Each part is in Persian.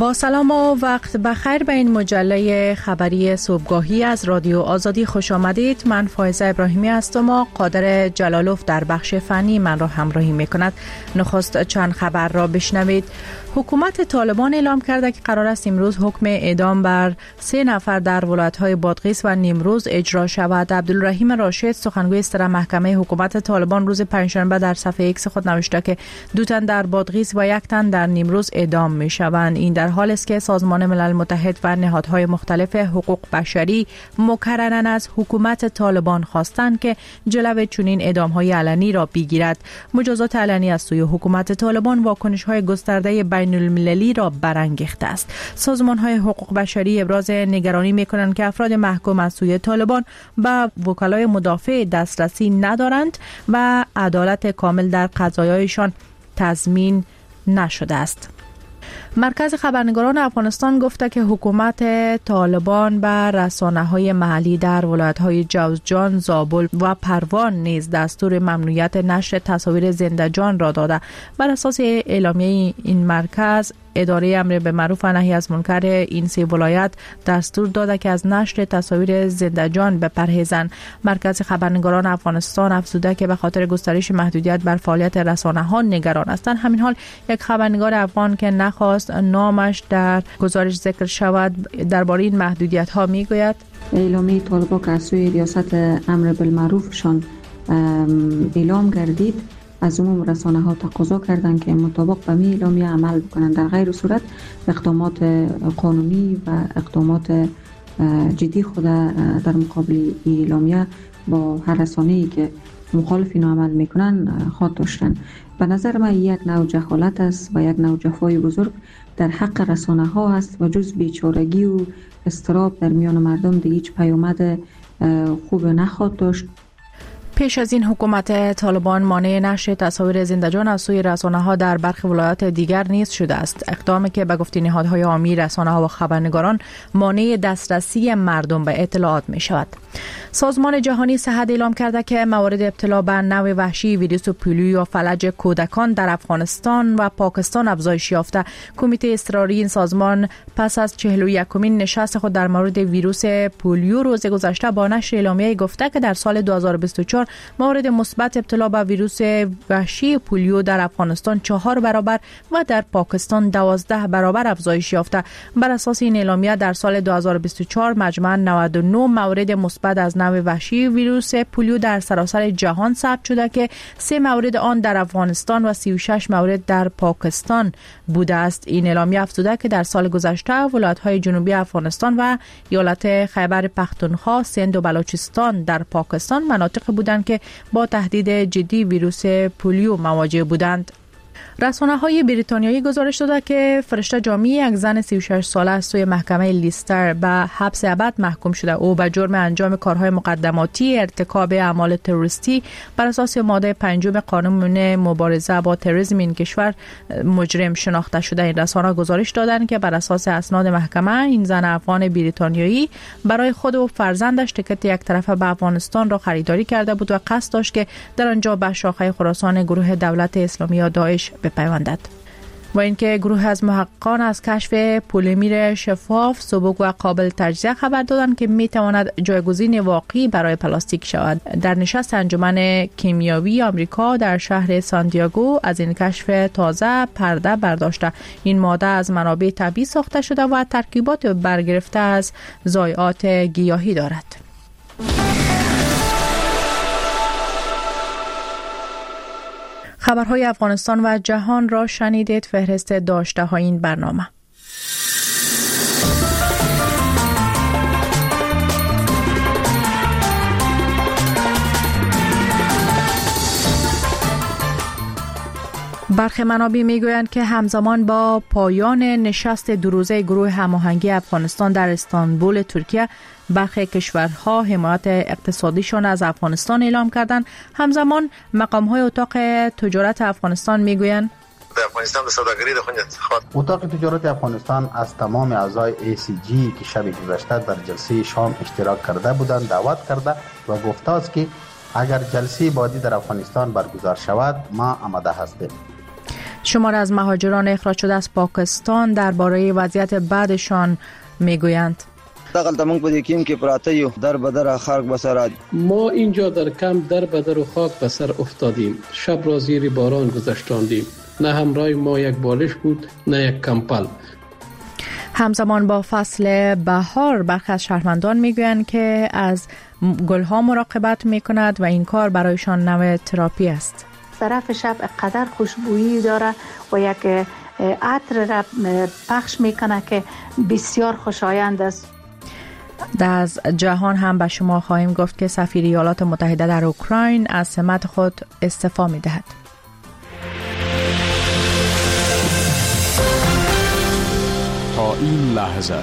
با سلام و وقت بخیر به این مجله خبری صبحگاهی از رادیو آزادی خوش آمدید. من فائزه ابراهیمی هستم و قادر جلالوف در بخش فنی من را همراهی میکند. نخست چند خبر را بشنوید. حکومت طالبان اعلام کرده که قرار است امروز حکم اعدام بر 3 نفر در ولایت‌های بادغیس و نیمروز اجرا شود. عبدالرحیم راشد سخنگوی سر محکمه حکومت طالبان روز پنجشنبه در صفحه ایکس خود نوشته که 2 تن در بادغیس و 1 تن در نیمروز اعدام می‌شوند. این در حالی است که سازمان ملل متحد و نهادهای مختلف حقوق بشری مکرراً از حکومت طالبان خواستند که جلوی چنین اعدام‌های علنی را بگیرد. مجازات علنی از سوی حکومت طالبان واکنش‌های گسترده بین المللی را برانگیخته است. سازمان‌های حقوق بشری ابراز نگرانی می‌کنند که افراد محکوم از سوی طالبان به وکلای مدافع دسترسی ندارند و عدالت کامل در قضایایشان تضمین نشده است. مرکز خبرنگاران افغانستان گفته که حکومت طالبان به رسانه‌های محلی در ولایت‌های جوزجان، زابل و پروان نیز دستور ممنوعیت نشر تصاویر زنده جان را داده. بر اساس اعلامیه این مرکز، اداره امر به معروف و نهی از منکر این 3 ولایت دستور داده که از نشر تصاویر زنده جان بپرهیزند. مرکز خبرنگاران افغانستان افزوده که به خاطر گسترش محدودیت بر فعالیت رسانه‌ها نگران هستند. همین حال یک خبرنگار افغان که نخواست نامش در گزارش ذکر شود درباره این محدودیت‌ها میگوید: اعلامیه طالبان که از سوی ریاست امر بالمعروفشان اعلام گردید، از عموم رسانه‌ها تقاضا کردند که مطابق به می اعلامیه عمل بکنند. در غیر صورت اقدامات قانونی و اقدامات جدی خود در مقابل اعلامیه با هر رسانه‌ای که مخالف این عمل میکنن خواهد داشتن. به نظر من یک نوع جهالت است و یک نوع جفای بزرگ در حق رسانه‌ها است و جز بیچارگی و اضطراب در میان مردم دیگه هیچ پیامد خوب نخواهد داشت. پیش از این حکومت طالبان مانع نشر تصاویر زنده جان از سوی رسانه‌ها در برخی ولایات دیگر نیز شده است. اقدامی که به گفته نهادهای حامی رسانه‌ها و خبرنگاران مانع دسترسی مردم به اطلاعات می شود. سازمان جهانی صحت اعلام کرده که موارد ابتلا به نوع وحشی ویروس پولیو یا فلج کودکان در افغانستان و پاکستان افزایش یافته. کمیته اضطراری این سازمان پس از 41مین نشست خود در مورد ویروس پولیو روز گذشته با نشر اعلامیه گفته که در سال 2024 موارد مثبت ابتلا به ویروس وحشی پولیو در افغانستان 4 برابر و در پاکستان 12 برابر افزایش یافته. بر اساس این اعلامیه در سال 2024 مجموعاً 99 مورد مثبت از نوع وحشی ویروس پولیو در سراسر جهان ثبت شده که 3 مورد آن در افغانستان و 36 مورد در پاکستان بوده است. این اعلامیه افزوده که در سال گذشته ولایت‌های جنوبی افغانستان و ایالت خیبر پختونخوا، سند و بلوچستان در پاکستان مناطق بودند که با تهدید جدی ویروس پولیو مواجه بودند. رسانه‌های بریتانیایی گزارش داده که فرشته جامی، یک زن 36 ساله از سوی محکمه لیستر به حبس ابد محکوم شده. او به جرم انجام کارهای مقدماتی ارتکاب اعمال تروریستی بر اساس ماده 5 قانون مبارزه با تروریسم این کشور مجرم شناخته شده. این رسانه‌ها گزارش دادند که بر اساس اسناد محکمه این زن افغان بریتانیایی برای خود و فرزندش تیکت یک طرفه به افغانستان را خریداری کرده بود و قصد داشت که در آنجا به شاخه خراسان گروه دولت اسلامی یا داعش بپیوندد. و اینکه گروه از محققان از کشف پلیمر شفاف، سبک و قابل تجزیه خبر دادند که میتواند جایگزین واقعی برای پلاستیک شود. در نشست انجمن کیمیاوی آمریکا در شهر سانتیاگو از این کشف تازه پرده برداشته. این ماده از منابع طبیعی ساخته شده و ترکیبات برگرفته از ضایعات گیاهی دارد. خبرهای افغانستان و جهان را شنیدید. فهرست داشته های این برنامه: برخی منابع میگویند که همزمان با پایان نشست 2 روزه گروه هماهنگی افغانستان در استانبول ترکیه، برخی کشورها حمایت اقتصادیشان از افغانستان اعلام کردند. همزمان مقام‌های اتاق تجارت افغانستان میگویند در افغانستان به سوداگری دخون انتخاب. اتاق تجارت افغانستان از تمام اعضای ACG که شب گذشته در جلسه شام اشتراک کرده بودند دعوت کرده و گفته است که اگر جلسه بعدی در افغانستان برگزار شود ما آماده هستیم. شمار از مهاجران اخراج شده از پاکستان درباره وضعیت بعدشان میگویند. دقل تمنگ پدی کیم که پراته یو در بدر خاک بسر. ما اینجا در کمپ در بدر و خاک بسر افتادیم. شب را زیر باران گذشتاندیم. نه همراه ما یک بالش بود نه یک کمپل. همزمان با فصل بهار برخی از شهروندان میگویند که از گلها مراقبت میکند و این کار برایشان نوع تراپی است. طرف شب قدر خوشبویی داره و یک عطر را پخش میکنه که بسیار خوشایند است. از جهان هم به شما خواهیم گفت که سفیر ایالات متحده در اوکراین از سمت خود استعفا میدهد. تا این لحظه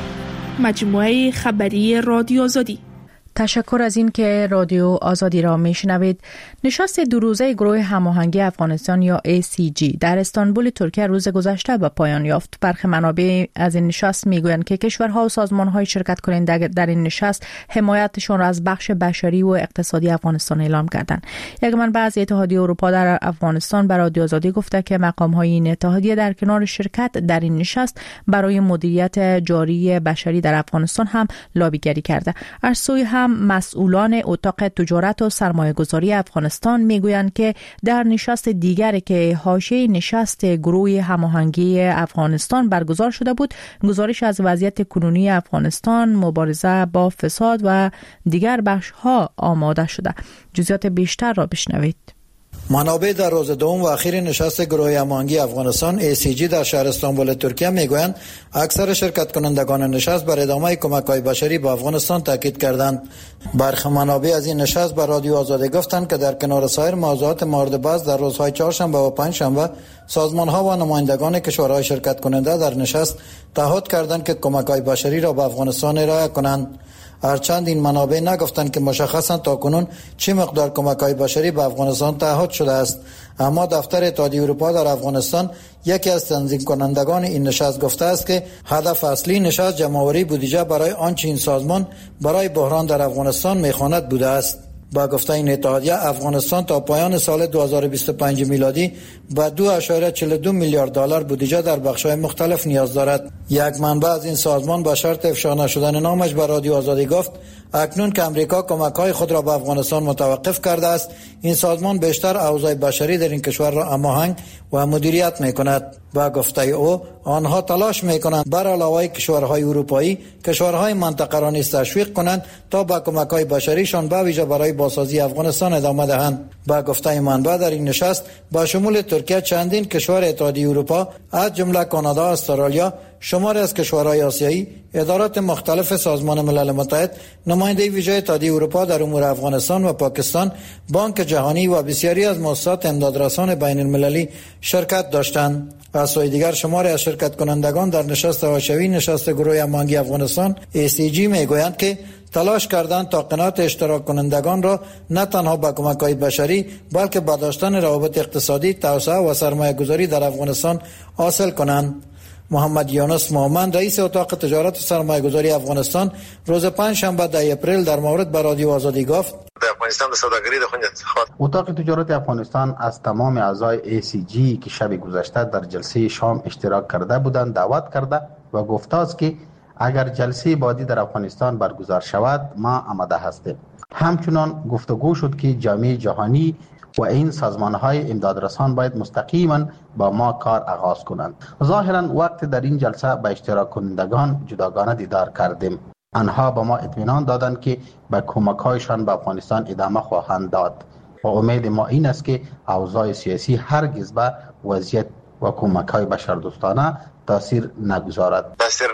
مجموعه خبری رادیو آزادی. تشکر از این که رادیو آزادی را میشنوید. نشست دو روزه گروه هماهنگی افغانستان یا ACG در استانبول ترکیه روز گذشته به پایان یافت. برخی منابع از این نشست میگویند که کشورها و سازمان‌های شرکت کننده در این نشست حمایتشان را از بخش بشری و اقتصادی افغانستان اعلام کردند. یک منبع از اتحادیه اروپا در افغانستان به رادیو آزادی گفته که مقام‌های این اتحادیه در کنار شرکت در این نشست برای مدیریت جاری بشری در افغانستان هم لابیگری کرده. از سوی هم مسئولان اتاق تجارت و سرمایه‌گذاری افغانستان میگویند که در نشست دیگری که حاشیه نشست گروه هماهنگی افغانستان برگزار شده بود، گزارش از وضعیت کنونی افغانستان، مبارزه با فساد و دیگر بخش‌ها آماده شده. جزئیات بیشتر را بشنوید. منابع در روز دوم و اخیر نشست گروه هماهنگی افغانستان ACG در شهر استانبول ترکیه میگویند اکثر شرکت کنندگان نشست بر ادامه کمک‌های بشری به افغانستان تاکید کردند. برخی منابع از این نشست به رادیو آزادی گفتند که در کنار سایر موضوعات مورد بحث در روزهای چهارشنبه و پنجشنبه سازمان‌ها و نمایندگان کشورهای شرکت کننده در نشست تعهد کردند که کمک‌های بشری را به افغانستان ارائه کنند. هرچند این منابع نگفتند که مشخصاً تاکنون چه مقدار کمک‌های بشری به افغانستان تعهد شده است، اما دفتر اتحادیه اروپا در افغانستان یکی از تنظیم کنندگان این نشست گفته است که هدف اصلی نشست جمع‌آوری بودجه برای آنچه این سازمان برای بحران در افغانستان می‌خواند بوده است. با گفته این اتحادیه افغانستان تا پایان سال 2025 میلادی به 2.42 میلیارد دلار بودجه در بخش‌های مختلف نیاز دارد. یک منبع از این سازمان به شرط افشا نشدن نامش به رادیو آزادی گفت اکنون که امریکا کمک‌های خود را به افغانستان متوقف کرده است، این سازمان بیشتر اوضاع بشری در این کشور را هماهنگ و مدیریت می‌کند. با گفته او آنها تلاش می‌کنند بر علاوه کشورهای اروپایی کشورهای منطقه را نیز تشویق کنند تا با کمک‌های بشریشان به ویژه برای بازسازی افغانستان ادامه دهند. با گفته منبع در این نشست با شمول ترکیه چندین کشور اتحادیه اروپا از جمله کانادا، استرالیا، شماری از کشورهای آسیایی، ادارات مختلف سازمان ملل متحد، نماینده ویژه اتحادیه اروپا در امور افغانستان و پاکستان، بانک جهانی و بسیاری از مؤسسات امدادرسان بین المللی شرکت داشتند. از سوی دیگر شماری از شرکت کنندگان در نشست حاشیه‌ای نشست گروه هماهنگی افغانستان ACG میگویند که تلاش کردند تا قناعت اشتراک کنندگان را نه تنها با کمک‌های بشری بلکه با داشتن روابط اقتصادی، توسعه و سرمایه‌گذاری در افغانستان حاصل کنند. محمد یونس مومن رئیس اتاق تجارت و سرمایه‌گذاری افغانستان روز پنجشنبه 10 اپریل در مورد به رادیو آزادی گفت افغانستان د سوداګرۍ د خوندیت اتاق تجارت افغانستان از تمام اعضای ACG که شب گذشته در جلسه شام اشتراک کرده بودند دعوت کرده و گفته است که اگر جلسه بعدی در افغانستان برگزار شود ما آماده هستیم. همچنان گفتگو شد که جامعه جهانی و این سازمان‌های امدادرسان باید مستقیما با ما کار آغاز کنند. ظاهرا وقت در این جلسه به اشتراک کنندگان جداگانه دیدار کردیم. آنها به ما اطمینان دادند که به کمک‌هایشان به افغانستان ادامه خواهند داد و امید ما این است که اوضاع سیاسی هرگز به وضعیت و کمک‌های بشردوستانه تاثیر نگذارد.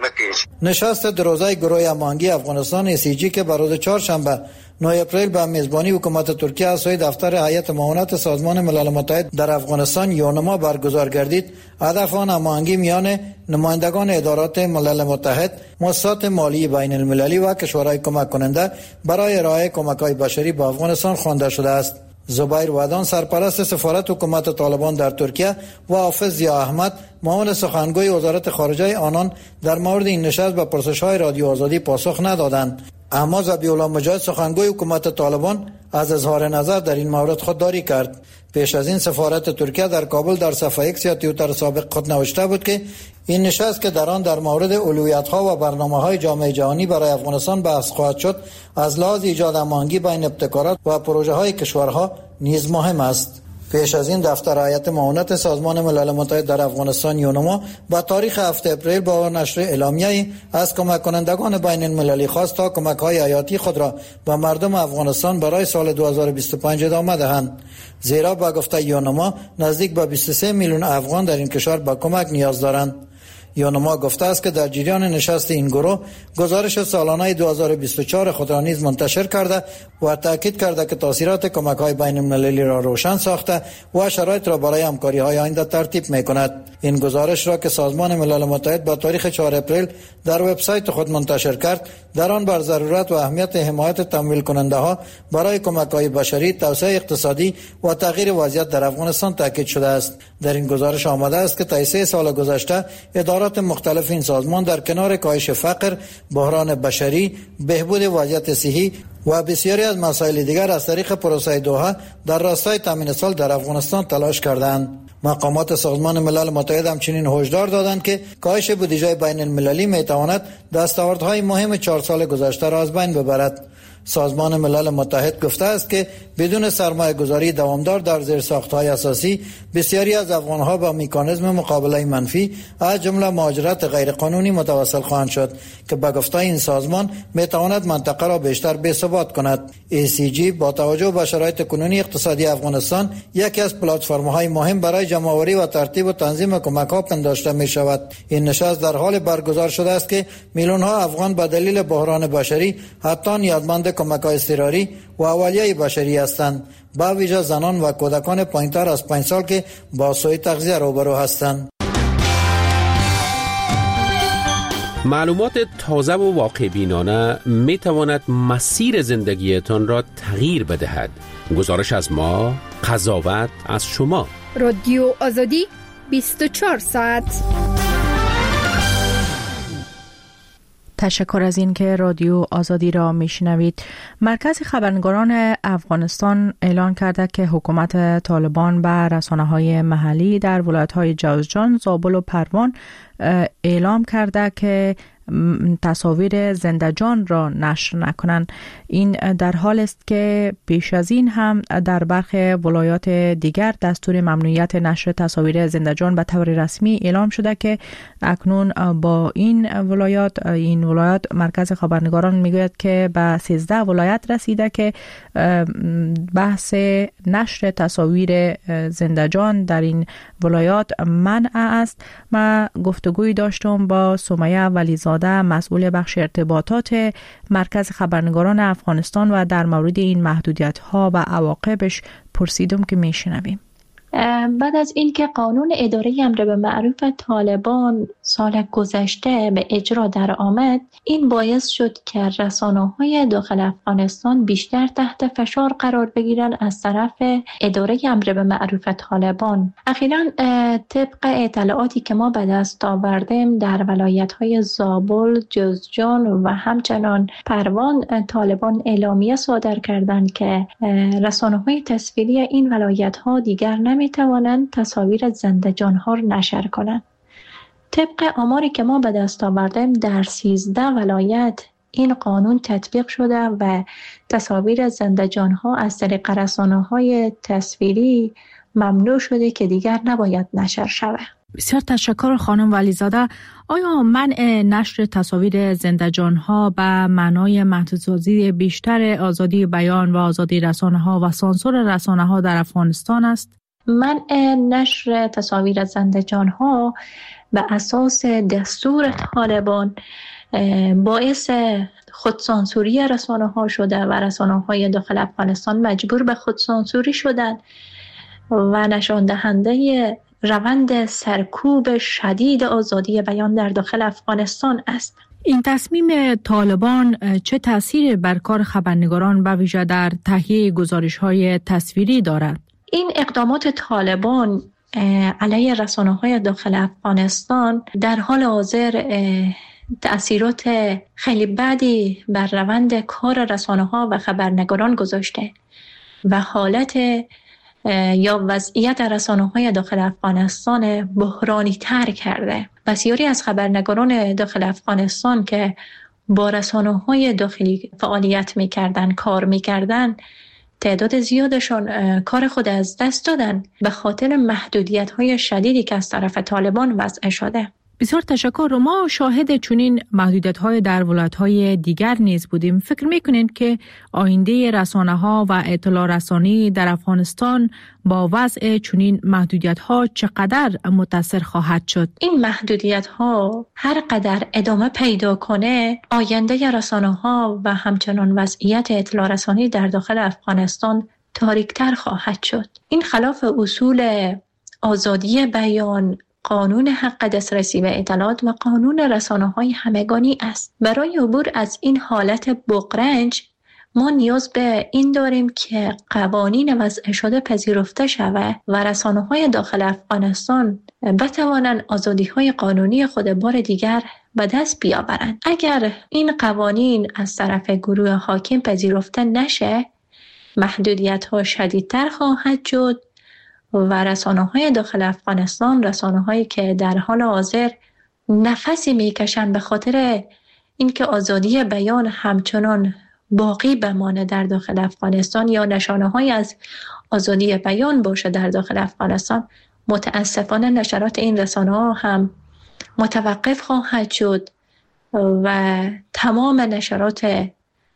نشست دروزه گروه هماهنگی افغانستان ACG که بر روز چهارشنبه 9 اپریل به میزبانی حکومت ترکیه از سوی دفتر هیئت معاونت سازمان ملل متحد در افغانستان یونما برگزار گردید، هدف آن هماهنگی میان نمایندگان ادارات ملل متحد، مؤسسات مالی بین المللی و کشورهای کمک کننده برای ارائه کمک‌های بشری به افغانستان خوانده شده است. زبیر ودان سرپرست سفارت حکومت طالبان در ترکیه و حافظ ضیا احمد معاون سخنگوی وزارت خارجه آنان در مورد این نشست به پرسش‌های رادیو آزادی پاسخ ندادند. اما ذبیح الله مجاهد سخنگوی حکومت طالبان از اظهار نظر در این مورد خودداری کرد. پیش از این سفارت ترکیه در کابل در صفحه ایکس یا توییتر سابق خود نوشته بود که این نشست که در آن در مورد اولویت‌ها و برنامه‌های جامعه جهانی برای افغانستان بحث خواهد شد، از لحاظ ایجاد هماهنگی بین ابتکارات و پروژه‌های کشورها نیز مهم است. پیش از این دفتر هیئت معاونت سازمان ملل متحد در افغانستان یونما با تاریخ 7 اپریل با نشر اعلامیه‌ای از کمک کنندگان بین المللی خواست تا کمک‌های حیاتی خود را به مردم افغانستان برای سال 2025 ادامه دهند، زیرا با گفته یونما نزدیک به 23 میلیون افغان در این کشور به کمک نیاز دارند. یونما گفته است که در جریان نشست این گروه گزارش سالانه 2024 خود را نیز منتشر کرده و تاکید کرده که تاثیرات کمک‌های بین المللی را روشن ساخته و شرایط را برای همکاری‌های آینده ترتیب می‌کند. این گزارش را که سازمان ملل متحد با تاریخ 4 اپریل در وبسایت خود منتشر کرد، در آن بر ضرورت و اهمیت حمایت تمویل کننده‌ها برای کمک‌های بشری، توسعه اقتصادی و تغییر وضعیت در افغانستان تاکید شده است. در این گزارش آمده است که طی 3 سال گذشته ادارات مختلف این سازمان در کنار کاهش فقر، بحران بشری، بهبود وضعیت صحی و بسیاری از مسائل دیگر از طریق پروسه دوحه در راستای تامین صلح در افغانستان تلاش کردند. مقامات سازمان ملل متحد همچنین هشدار دادند که کاهش بودجه بین المللی میتواند دستاوردهای مهم 4 سال گذشته را از بین ببرد. سازمان ملل متحد گفته است که بدون سرمایه گذاری دوامدار در زیرساخت‌های اساسی، بسیاری از افغان‌ها با مکانیزم مقابله منفی از جمله مهاجرت غیرقانونی متوسل خواهند شد که به گفته این سازمان میتواند منطقه را بیشتر بی‌ثبات کند. ACG با توجه به شرایط کنونی اقتصادی افغانستان یکی از پلتفرم‌های مهم برای جمع‌آوری و ترتیب و تنظیم کمک‌ها پنداشته می‌شود. این نشست در حال برگزار شده است که میلیون‌ها افغان به دلیل بحران بشری حتی نیازمند کمک‌های اضطراری و اولیه بشری هستند، با ویژه زنان و کودکان پایین‌تر از 5 سال که با سوء تغذیه روبرو هستند. معلومات تازه و واقع بینانه می تواند مسیر زندگیتان را تغییر بدهد. گزارش از ما، قضاوت از شما. رادیو آزادی 24 ساعت. تشکر از این که رادیو آزادی را میشنوید. مرکز خبرنگاران افغانستان اعلان کرده که حکومت طالبان به رسانه‌های محلی در ولایت‌های جوزجان، زابل و پروان اعلام کرده که تصاویر زنده‌جان را نشر نکنند. این در حال است که پیش از این هم در برخی ولایات دیگر دستور ممنوعیت نشر تصاویر زنده‌جان به طور رسمی اعلام شده که اکنون با این ولایات مرکز خبرنگاران میگوید که به 13 ولایت رسیده که بحث نشر تصاویر زنده‌جان در این ولایات منع است. ما گفتگوی داشتم با سمیه ولیزاده، مسئول بخش ارتباطات مرکز خبرنگاران افغانستان، و در مورد این محدودیت‌ها و عواقبش پرسیدم که میشنویم. بعد از اینکه قانون اداره امر به معروف طالبان سال گذشته به اجرا در آمد، این باعث شد که رسانه‌های داخل افغانستان بیشتر تحت فشار قرار بگیرن از طرف اداره امر به معروف طالبان. اخیراً طبق اطلاعاتی که ما به دست آوردیم در ولایت‌های زابل، جوزجان و همچنان پروان، طالبان اعلامیه صادر کردند که رسانه‌های تصویری این ولایت‌ها دیگر نمی‌توانند تصاویر زنده‌جان‌ها را نشر کنند. طبق آماری که ما به دست آوردیم در 13 ولایت این قانون تطبیق شده و تصاویر زنده‌جان‌ها از طریق رسانه‌های تصویری ممنوع شده که دیگر نباید نشر شود. بسیار تشکر خانم ولیزاده. آیا منع نشر تصاویر زنده‌جان‌ها به معنای محدودسازی بیشتر آزادی بیان و آزادی رسانه‌ها و سانسور رسانه‌ها در افغانستان است؟ منع نشر تصاویر زنده‌جان‌ها به اساس دستور طالبان باعث خودسانسوری رسانه‌ها شده و رسانه‌های داخل افغانستان مجبور به خودسانسوری شدند و نشان دهنده روند سرکوب شدید آزادی بیان در داخل افغانستان است. این تصمیم طالبان چه تأثیری بر کار خبرنگاران به ویژه در تهیه گزارش‌های تصویری دارد؟ این اقدامات طالبان علیه رسانه‌های داخل افغانستان در حال حاضر تأثیرات خیلی بدی بر روند کار رسانه‌ها و خبرنگاران گذاشته و حالت یا وضعیت رسانه‌های داخل افغانستان بحرانی تر کرده. بسیاری از خبرنگاران داخل افغانستان که با رسانه‌های داخلی فعالیت می‌کردن، کار می‌کردن، تعداد زیادشان کار خود از دست دادن به خاطر محدودیت‌های شدیدی که از طرف طالبان وضع شده. بسیار تشکر. ما شاهد چنین محدودیت‌های در ولایت‌های دیگر نیز بودیم. فکر می‌کنید که آینده رسانه‌ها و اطلاع رسانی در افغانستان با وضع چنین محدودیت‌ها چقدر متاثر خواهد شد؟ این محدودیت‌ها هر قدر ادامه پیدا کنه، آینده رسانه‌ها و همچنان وضعیت اطلاع رسانی در داخل افغانستان تاریک‌تر خواهد شد. این خلاف اصول آزادی بیان، قانون حق دسترسی به اطلاعات و قانون رسانه‌های همگانی است. برای عبور از این حالت بغرنج ما نیاز به این داریم که قوانین وضع شده پذیرفته شود و رسانه‌های داخل افغانستان بتوانند آزادی‌های قانونی خود بار دیگر به دست بیاورند. اگر این قوانین از طرف گروه حاکم پذیرفته نشه، محدودیت‌ها شدیدتر خواهد شد و رسانه‌های داخل افغانستان، رسانه‌هایی که در حال حاضر نفسی میکشند به خاطر اینکه آزادی بیان همچنان باقی بمانه در داخل افغانستان یا نشانه‌هایی از آزادی بیان باشه در داخل افغانستان، متاسفانه نشرات این رسانه‌ها هم متوقف خواهد شد و تمام نشرات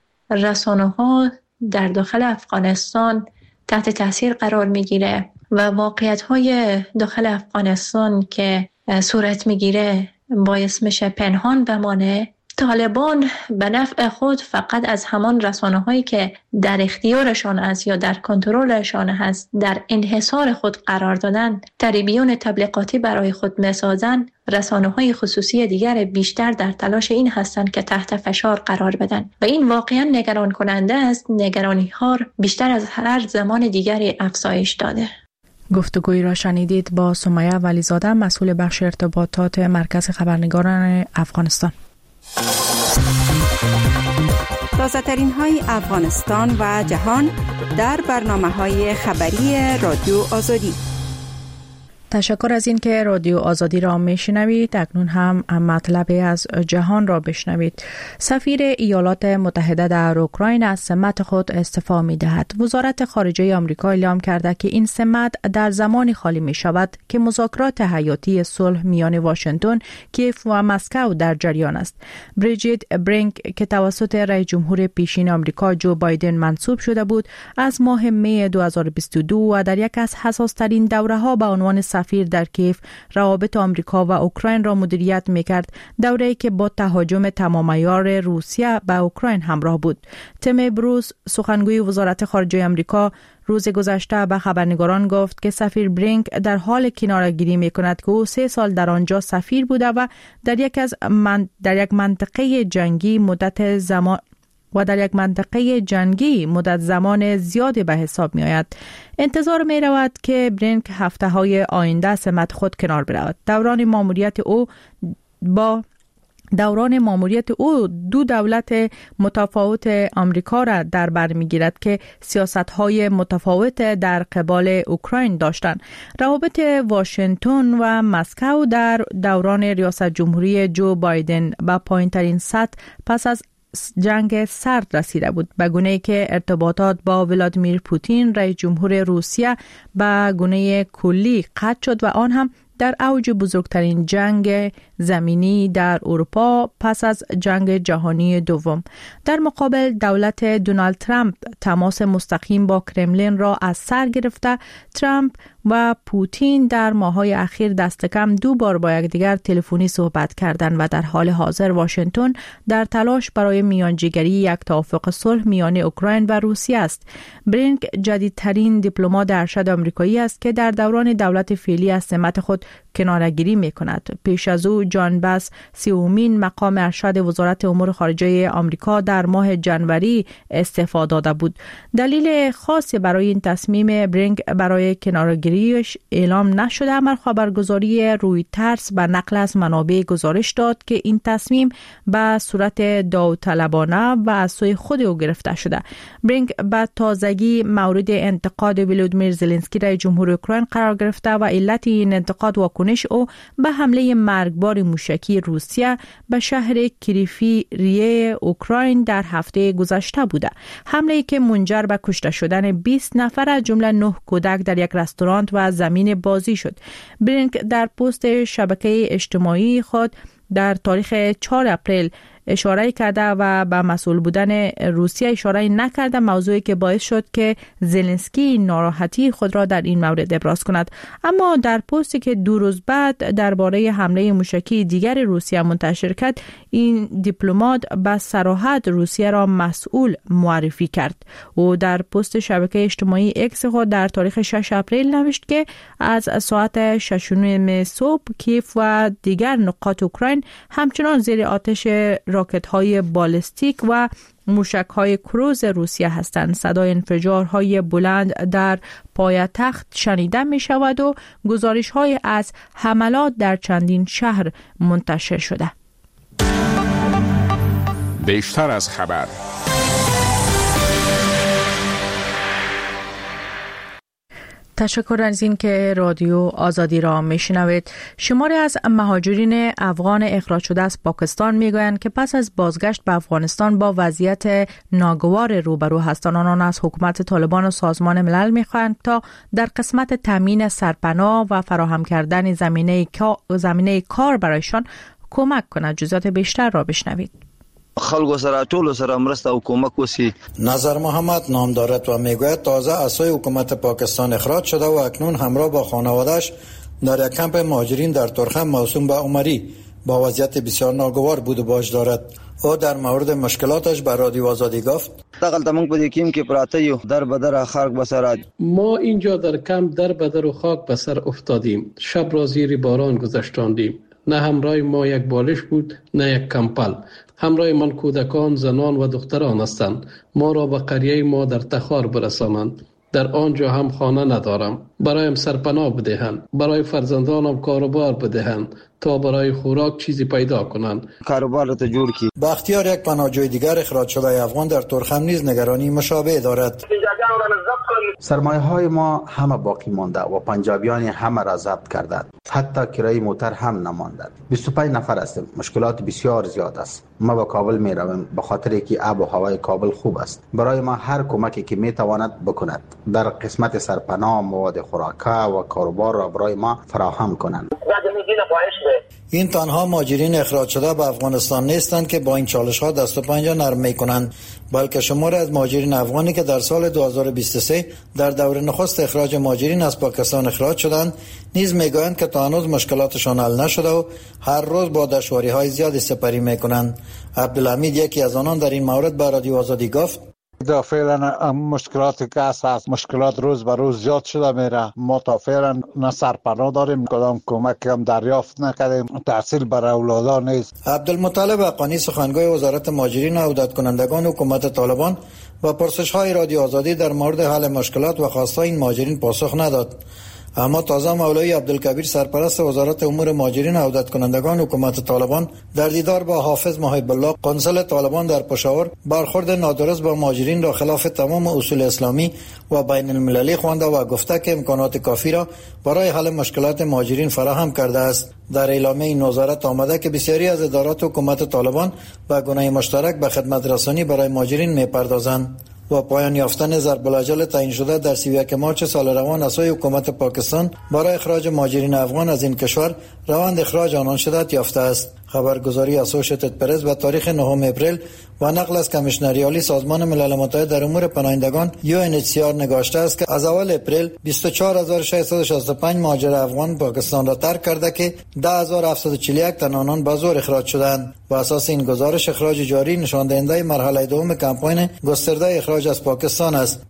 رسانه‌ها در داخل افغانستان تحت تاثیر قرار میگیره و واقعیت‌های داخل افغانستان که صورت میگیره باعث میشه پنهان بمانه. طالبان به نفع خود فقط از همان رسانه‌هایی که در اختیارشان است یا در کنترلشان هست در انحصار خود قرار دادن، تریبیون تبلیغاتی برای خود میسازن. رسانه‌های خصوصی دیگر بیشتر در تلاش این هستند که تحت فشار قرار بدن و این واقعا نگران کننده است. نگرانی‌ها بیشتر از هر زمان دیگری افزایش داده. گفتگویی را شنیدید با سمیه ولیزاده، مسئول بخش ارتباطات مرکز خبرنگاران افغانستان. تازه‌ترین های افغانستان و جهان در برنامه‌های خبری رادیو آزادی. تشکر از این که رادیو آزادی را میشنوید. اکنون هم مطلبی از جهان را بشنوید. سفیر ایالات متحده در اوکراین از سمت خود استعفا می‌دهد. وزارت خارجه آمریکا اعلام کرده که این سمت در زمانی خالی می‌شود که مذاکرات حیاتی صلح میان واشنگتن، کیف و مسکو در جریان است. بریجیت برینک که توسط رئیس جمهور پیشین آمریکا جو بایدن منصوب شده بود، از ماه می 2022 و در یک از حساس‌ترین دوره‌ها به عنوان سفیر در کیف روابط آمریکا و اوکراین را مدیریت می‌کرد، دوره‌ای که با تهاجم تمام‌عیار روسیه به اوکراین همراه بود. تیم بروس، سخنگوی وزارت خارجه آمریکا، روز گذشته به خبرنگاران گفت که سفیر برینک در حال کناره‌گیری می‌کند که او 3 سال در آنجا سفیر بوده و در یک منطقه جنگی مدت زمان زیادی به حساب می آید. انتظار می رود که برینک هفته های آینده سمت خود کنار برود. دوران ماموریت او دو دولت متفاوت آمریکا را در بر می‌گیرد که سیاست‌های متفاوت در قبال اوکراین داشتند. روابط واشنگتن و مسکو در دوران ریاست جمهوری جو بایدن به پایین‌ترین سطح پس از جنگ سرد رسیده بود، به گونه‌ای که ارتباطات با ولادیمیر پوتین رئیس جمهور روسیه به گونه کلی قطع شد و آن هم در اوج بزرگترین جنگ زمینی در اروپا پس از جنگ جهانی دوم. در مقابل دولت دونالد ترامپ تماس مستقیم با کرملین را از سر گرفته. ترامپ و پوتین در ماه‌های اخیر دست کم 2 بار با یکدیگر تلفنی صحبت کردند و در حال حاضر واشنگتن در تلاش برای میانجیگری یک توافق صلح میان اوکراین و روسیه است. برینک جدیدترین دیپلمات ارشد آمریکایی است که در دوران دولت فعلی از سمت خود کناره‌گیری می‌کند. پیش از او جان باس 30مین مقام ارشد وزارت امور خارجه آمریکا در ماه جنوری استعفا داده بود. دلیل خاصی برای این تصمیم برینگ برای کناره‌گیریش اعلام نشده، اما خبرگزاری رویترز به نقل از منابع گزارش داد که این تصمیم به صورت داوطلبانه و از سوی خود او گرفته شده. برینگ به تازگی مورد انتقاد ولودیمیر زلنسکی رئیس جمهور اوکراین قرار گرفته و علت این انتقاد واکنش او به حمله مرگبار موشکی روسیه به شهر کریفیریه اوکراین در هفته گذشته بوده. حمله که منجر به کشته شدن 20 نفر از جمله 9 کودک در یک رستوران و زمین بازی شد. برینگ در پست شبکه اجتماعی خود در تاریخ 4 اپریل اشاره کرده و به مسئول بودن روسیه اشاره نکرده، موضوعی که باعث شد که زلنسکی ناراحتی خود را در این مورد ابراز کند. اما در پستی که 2 روز بعد درباره حمله موشکی دیگر روسیه منتشر کرد، این دیپلمات به صراحت روسیه را مسئول معرفی کرد. او در پست شبکه اجتماعی اکس خود در تاریخ 6 اپریل نوشت که از ساعت 6:09 صبح کیف و دیگر نقاط اوکراین همچنان زیر آتش راکت‌های بالستیک و موشک‌های کروز روسیه هستند. صدای انفجارهای بلند در پایتخت شنیده می‌شود و گزارش‌های از حملات در چندین شهر منتشر شده. بیشتر از خبر. تشکر از این که رادیو آزادی را میشنوید. شماری از مهاجرین افغان اخراج شده از پاکستان میگویند که پس از بازگشت به افغانستان با وضعیت ناگوار روبرو هستند. آنان از حکومت طالبان و سازمان ملل میخواهند تا در قسمت تامین سرپناه و فراهم کردن زمینه کار برایشان کمک کند. جزئیات بیشتر را بشنوید. خلکو سره ټولو سره مرسته او کومک وسی. نظر محمد نام دارد و میگوید تازه از سوی حکومت پاکستان اخراج شده و اکنون همراه با خانواده‌اش در یک کمپ مهاجرین در ترخم موسوم به عمری با وضعیت بسیار ناگوار بود و باش دارد. او در مورد مشکلاتش به رادیو آزادی گفت: دغلته موږ په دې کیم کې پراته یو در بدر خاک بسر. ما اینجا در کمپ در بدر و خاک بسر افتادیم. شب را زیر باران گذشتاندیم. نه همراه ما یک بالش بود نه یک کمپل. همراه من کودکان، زنان و دختران هستند. ما را به قریه ما در تخار برسانند. در آنجا هم خانه ندارم. برایم سرپناه بدهند. برای فرزندانم کاروبار بدهند تا برای خوراک چیزی پیدا کنند. کاروبار را جور کی. بختیار یک پناهجوی دیگر اخراج شده افغان در ترخم نیز نگرانی مشابه دارد. سرمایه های ما همه باقی مانده و پنجابیان همه را ضبط کردند. حتی کرایه موتر هم نماندند. 25 نفر هستیم. مشکلات بسیار زیاد است. ما به کابل می رویم به خاطر که آب و هوای کابل خوب است. برای ما هر کمکی که می تواند بکند در قسمت سرپناه، مواد خوراکه و کاروبار را برای ما فراهم کنند. این تنها مهاجرین اخراج شده به افغانستان نیستند که با این چالش‌ها دست و پنجه نرم می‌کنند، بلکه شماری از مهاجرین افغانی که در سال 2023 در دور نخست اخراج مهاجرین از پاکستان اخراج شدند نیز می‌گویند که تا هنوز مشکلاتشان حل نشده و هر روز با دشواری‌های زیادی سپری می‌کنند. عبدالحمید یکی از آنان در این مورد به رادیو آزادی گفت: فعلا مشکلاتی که هست مشکلات روز به روز زیاد شده میره. ما تا فعلا نه سرپناه داریم، کدام کمک هم دریافت نکردیم، تحصیل برای اولادا نیست. عبدالمطلب حقانی سخنگوی وزارت مهاجرین و عودت کنندگان حکومت طالبان و پرسش‌های رادیو آزادی در مورد حل مشکلات و خواست‌های این مهاجرین پاسخ نداد. اما تازه مولوی عبدالکبیر سرپرست وزارت امور مهاجرین و عودت کنندگان حکومت طالبان در دیدار با حافظ محب الله قنصل طالبان در پشاور برخورد نادرست با مهاجرین را خلاف تمام اصول اسلامی و بین المللی خوانده و گفته که امکانات کافی را برای حل مشکلات مهاجرین فراهم کرده است. در اعلامیه این وزارت آمده که بسیاری از ادارات حکومت طالبان به گونه مشترک به خدمت رسانی برای مهاجرین می‌پردازند. و پایان یافتن ضرب الاجل تعیین شده در 31 مارس سال روان از سوی حکومت پاکستان برای اخراج مهاجرین افغان از این کشور روند اخراج آنان شدت یافته است. خبرگزاری اسوسییتد پرس به تاریخ 9 اپریل و نقل از کمیشنری عالی سازمان ملل متحد در امور پناهندگان UNHCR نگاشته است که از اول اپریل 24665 مهاجر افغان پاکستان را ترک کرده که 10741 تن آنان به زور اخراج شدند. بر اساس این گزارش اخراج جاری نشان دهنده مرحله دوم کمپاین گسترده اخراج از پاکستان است.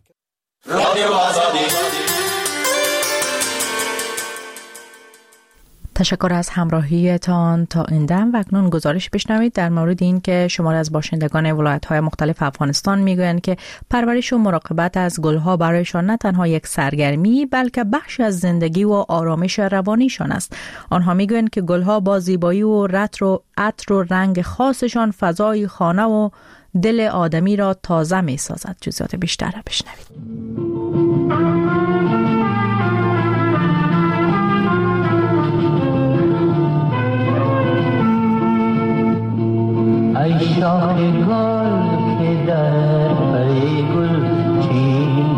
تشکر از همراهیتان تا این دم. و اکنون گزارش بشنوید در مورد این که شماری از باشندگان ولایت‌های مختلف افغانستان میگویند که پرورش و مراقبت از گلها برایشان نه تنها یک سرگرمی بلکه بخشی از زندگی و آرامش روانیشان است. آنها میگویند که گلها با زیبایی و عطر و رنگ خاصشان فضای خانه و دل آدمی را تازه می‌سازد. جزئیات بیشتر را بشنوید. ای شاخ گل که در پی گل چین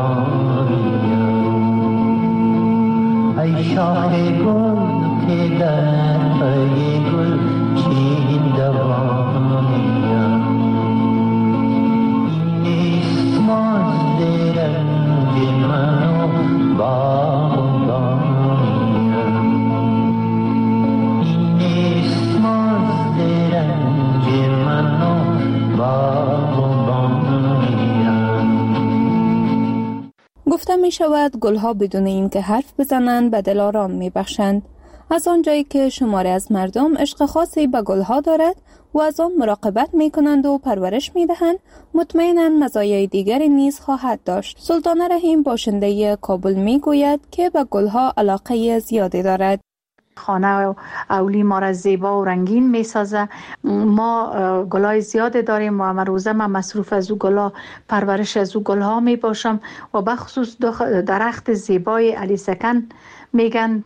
دوانیم، ای شاخ گل که در پی گل چین دوانیم، این نیست ماند رنج من و باغبانیم، این نیست ماند رنج من و باغبانیم. گفته می شود گلها بدون اینکه حرف بزنند به دل آرام می بخشند. از آنجایی که شماری از مردم عشق خاصی به گلها دارد و از آن مراقبت می کنند و پرورش می دهند، مطمئناً مزایای دیگری نیز خواهد داشت. سلطانه رحیم باشنده کابل می گوید که به گلها علاقه زیادی دارد. خانه و اولی ما را زیبا و رنگین می سازه. ما گلای زیاد داریم و همه روزه من مصروف از او گلا پرورش از او گلها می باشم و بخصوص درخت زیبای علی سکن میگن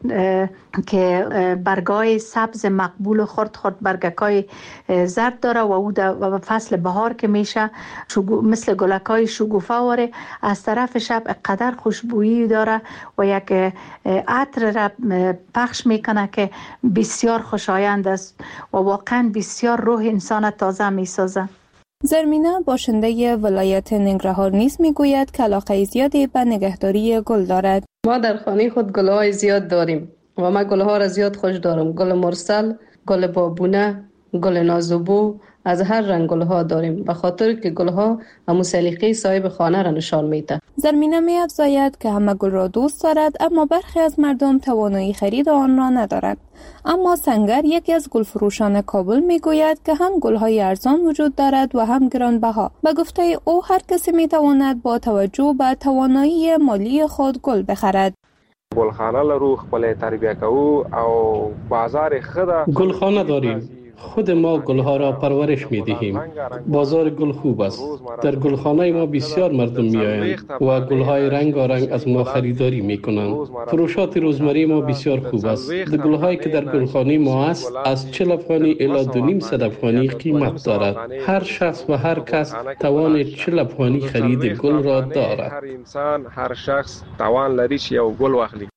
که برگای سبز مقبول و خرد برگکای زرد داره و او در فصل بهار که میشه مثل گلکای شگوفه واره، از طرف شب قدر خوشبویی داره و یک عطر را پخش میکنه که بسیار خوشایند است و واقعا بسیار روح انسان تازه میسازه. زرمینه باشنده ولایت ننگرهار نیز میگوید که علاقه زیادی به نگهداری گل دارد. ما در خانه خود گلهای زیاد داریم و من گلها را زیاد خوش دارم. گل مرسل، گل بابونه، گل نازوبو، از هر رنگ گلها داریم به خاطر که گلها همون سلیقه صاحب خانه را نشان میده. زرمینه می افزاید که همه گل را دوست دارد اما برخی از مردم توانایی خرید آن را ندارند. اما سنگر یکی از گلفروشان کابل می گوید که هم گلهای ارزان وجود دارد و هم گرانبها. به گفته او هر کسی می تواند با توجه به توانایی مالی خود گل بخرد. گلخانه لرو خپل تربیه کوو او بازار خدا گلخانه داریم. خود ما گلها را پرورش می دهیم. بازار گل خوب است. در گلخانه ما بسیار مردم می آیند و گلهای رنگارنگ از ما خریداری می کنند. فروشات روزمره ما بسیار خوب است. گلهایی که در گلخانه ما است از 40 افغانی الی 2.5 افغانی قیمت دارد. هر شخص و هر کس توان 40 افغانی خرید گل را دارد. هر انسان هر شخص توان لري چې یو گل واخلي.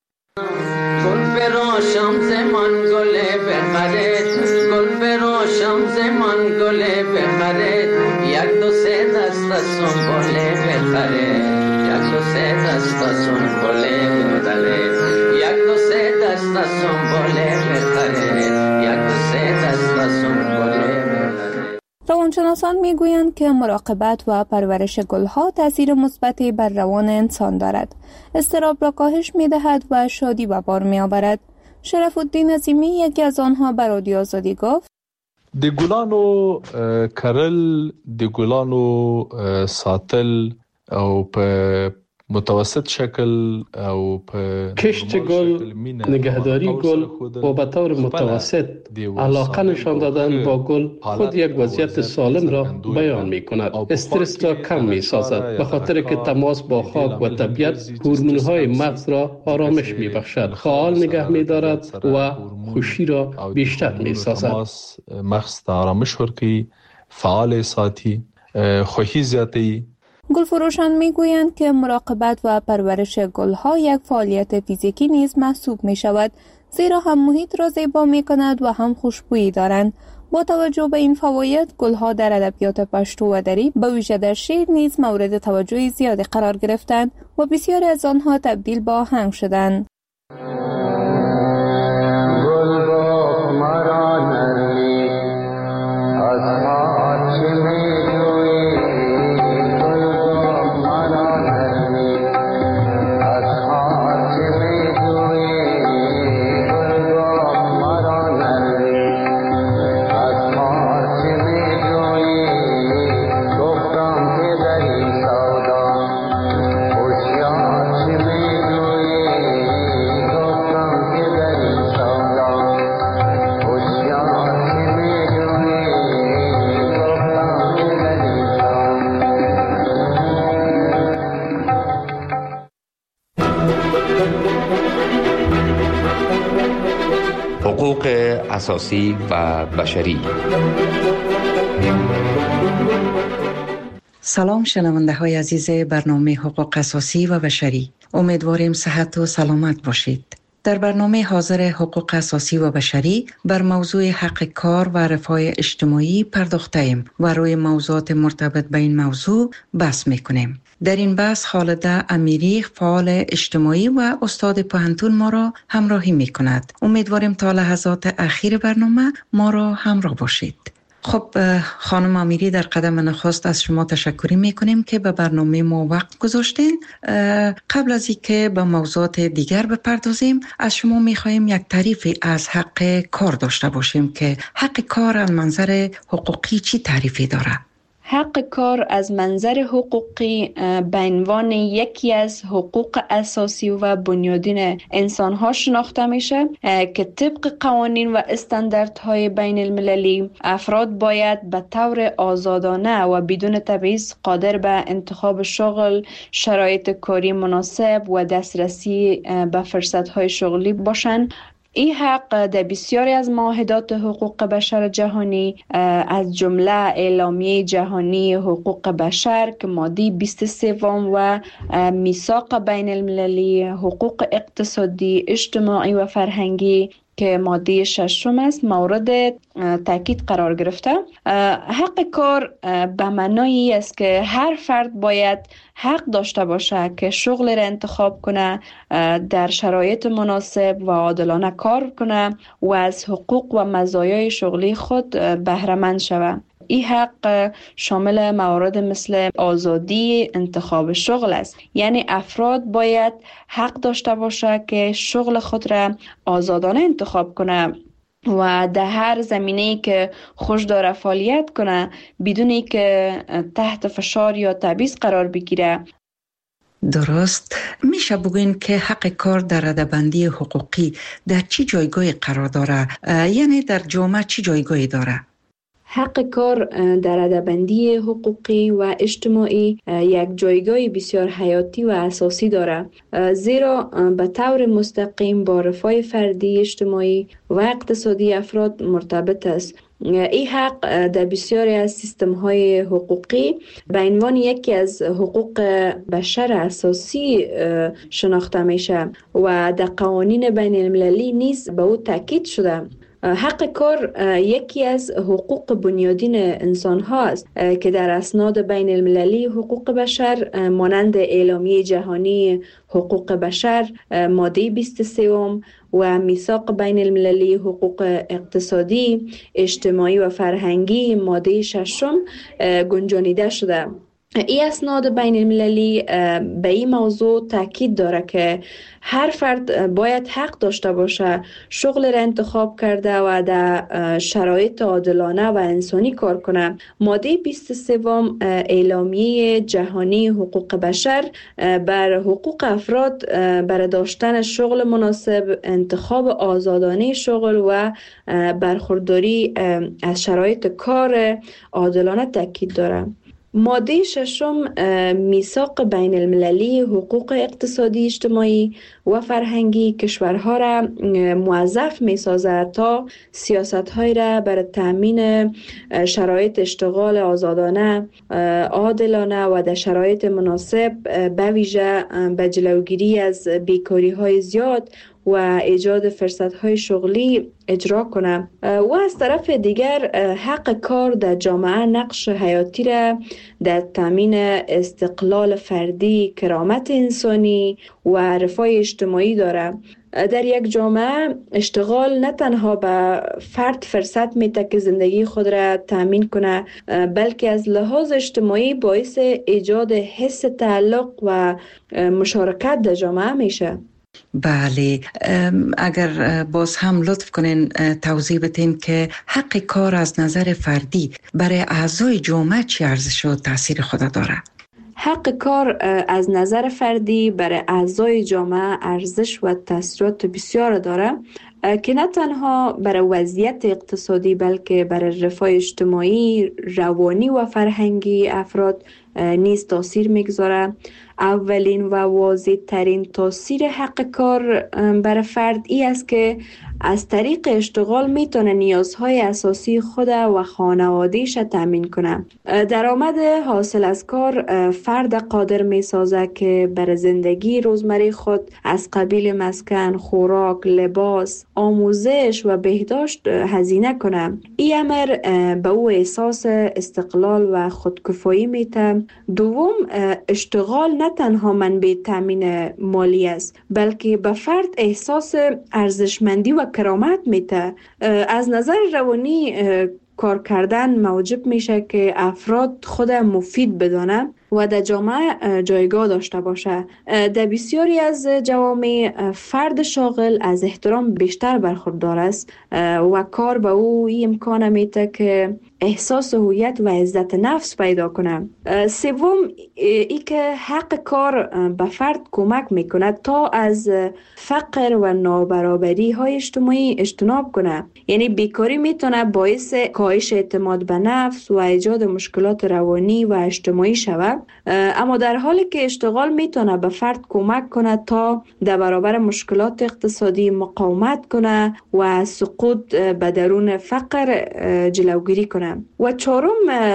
گل بروشم زمان گل بخره، گل بروشم زمان گل بخره، یک دو سه دست سنبل بخره، یک دو سه دست سنبل بخره، یک دو سه دست سنبل بخره، یک دو سه دست سنبل بخره. روانشناسان میگویند که مراقبت و پرورش گلها تاثیر مثبتی بر روان انسان دارد. اضطراب را کاهش می‌دهد و شادی به بار می‌آورد. شرف الدین عظیمی یکی از آنها به رادیو آزادی گفت: د ګلانو کرل، د ګلانو ساتل او په متوسط شکل او په کشت گل، نگهداری گل و به طور متوسط علاقه نشان دادن با گل خود یک وضعیت سالم را بیان می کند. استرس را کم می سازد به خاطر که تماس با خاک و طبیعت هورمون‌های مغز را آرامش می بخشد، فعال نگه می دارد و خوشی را بیشتر می سازد. مغز آرامش ورکوي، فعال ساتي، خوشی زیاتوي. گلفروشان میگویند که مراقبت و پرورش گلها یک فعالیت فیزیکی نیز محسوب می شود، زیرا هم محیط را زیبا می کند و هم خوشبویی دارند. با توجه به این فواید، گلها در ادبیات پشتو و دری به ویژه در شعر نیز مورد توجه زیادی قرار گرفتند و بسیاری از آنها تبدیل به آهنگ شدند. حقوق اساسی و بشری. سلام شنونده های عزیز برنامه حقوق اساسی و بشری. امیدواریم صحت و سلامت باشید. در برنامه حاضر حقوق اساسی و بشری بر موضوع حق کار و رفاه اجتماعی پرداخته‌ایم و روی موضوعات مرتبط به این موضوع بحث می‌کنیم. در این بحث خالده امیری، فعال اجتماعی و استاد پوهنتون ما را همراهی می‌کند. امیدواریم تا لحظات اخیر برنامه ما را همراه باشید. خب خانم امیری، در قدم نخست از شما تشکر میکنیم که به برنامه ما وقت گذاشتین. قبل از اینکه به موضوعات دیگر بپردازیم، از شما میخواهیم یک تعریفی از حق کار داشته باشیم که حق کار از منظر حقوقی چی تعریفی داره؟ حق کار از منظر حقوقی به عنوان یکی از حقوق اساسی و بنیادین انسان‌ها شناخته میشه که طبق قوانین و استانداردهای بین المللی افراد باید به طور آزادانه و بدون تبعیض قادر به انتخاب شغل، شرایط کاری مناسب و دسترسی به فرصت‌های شغلی باشند. این حق در بسیاری از معاهدات حقوق بشر جهانی از جمله اعلامیه جهانی حقوق بشر که ماده 23 و میثاق بین المللی حقوق اقتصادی، اجتماعی و فرهنگی که ماده 6 است مورد تاکید قرار گرفته. حق کار به معنای است که هر فرد باید حق داشته باشه که شغل را انتخاب کنه، در شرایط مناسب و عادلانه کار کنه و از حقوق و مزایای شغلی خود بهره مند شود. این حق شامل موارد مثل آزادی انتخاب شغل است، یعنی افراد باید حق داشته باشه که شغل خود را آزادانه انتخاب کنه و در هر زمینه‌ای که خوش داره فعالیت کنه بدون که تحت فشار یا تبعیض قرار بگیره. درست. میشه بگوین که حق کار در رده‌بندی حقوقی در چی جایگاهی قرار داره؟ یعنی در جامعه چی جایگاهی داره؟ حق کار در رده‌بندی حقوقی و اجتماعی یک جایگاه بسیار حیاتی و اساسی دارد، زیرا به طور مستقیم با رفاه فردی، اجتماعی و اقتصادی افراد مرتبط است. این حق در بسیاری از سیستم‌های حقوقی به عنوان یکی از حقوق بشر اساسی شناخته میشه و در قوانین بین المللی نیز به او تاکید شده. حق کار یکی از حقوق بنیادین انسان ها است که در اسناد بین المللی حقوق بشر مانند اعلامیه جهانی حقوق بشر ماده 23 و میثاق بین المللی حقوق اقتصادی، اجتماعی و فرهنگی ماده 6 گنجانیده شده. این اسناد بین المللی به این موضوع تاکید داره که هر فرد باید حق داشته باشه شغل را انتخاب کرده و در شرایط عادلانه و انسانی کار کنه. ماده 23 اعلامیه جهانی حقوق بشر بر حقوق افراد برای داشتن شغل مناسب، انتخاب آزادانه شغل و برخورداری از شرایط کار عادلانه تاکید داره. ماده 6 میثاق بین المللی حقوق اقتصادی، اجتماعی و فرهنگی کشورها را موظف می سازد تا سیاست‌های را برای تامین شرایط اشتغال آزادانه، عادلانه و در شرایط مناسب به ویژه به جلوگیری از بیکاری‌های زیاد و ایجاد فرصت‌های شغلی اجرا کنه. و از طرف دیگر حق کار در جامعه نقش حیاتی را در تامین استقلال فردی، کرامت انسانی و رفاه اجتماعی داره. در یک جامعه اشتغال نه تنها به فرد فرصت میده که زندگی خود را تامین کنه، بلکه از لحاظ اجتماعی باعث ایجاد حس تعلق و مشارکت در جامعه میشه. بله، اگر باز هم لطف کنین توضیح بدین که حق کار از نظر فردی برای اعضای جامعه چه ارزش و تاثیر خود داره؟ حق کار از نظر فردی برای اعضای جامعه ارزش و تاثیرات بسیار داره که نه تنها برای وضعیت اقتصادی بلکه برای رفاه اجتماعی، روانی و فرهنگی افراد نیز تاثیر میگذاره. اولین و واضح ترین تاثیر حق کار برای فرد ای است که از طریق اشتغال میتونه نیازهای اساسی خود و خانوادهش تامین کنه. درآمد حاصل از کار فرد قادر میسازه که بر زندگی روزمره خود از قبیل مسکن، خوراک، لباس، آموزش و بهداشت هزینه کنه. این امر به او احساس استقلال و خودکفایی میده. دوم، اشتغال نه تنها منبع تامین مالی است، بلکه به فرد احساس ارزشمندی و کرامت میده. از نظر روانی کار کردن موجب میشه که افراد خود مفید بدانه و در جامعه جایگاه داشته باشه. در بسیاری از جوامع فرد شاغل از احترام بیشتر برخوردار است و کار به او این امکان میده که احساس هویت و عزت نفس پیدا کنه. سوم، ای که حق کار به فرد کمک میکنه تا از فقر و نابرابری های اجتماعی اجتناب کنه. یعنی بیکاری میتونه باعث کاهش اعتماد به نفس و ایجاد مشکلات روانی و اجتماعی شود، اما در حالی که اشتغال میتونه به فرد کمک کنه تا در برابر مشکلات اقتصادی مقاومت کنه و سقوط به درون فقر جلوگیری کنه. و چهارم،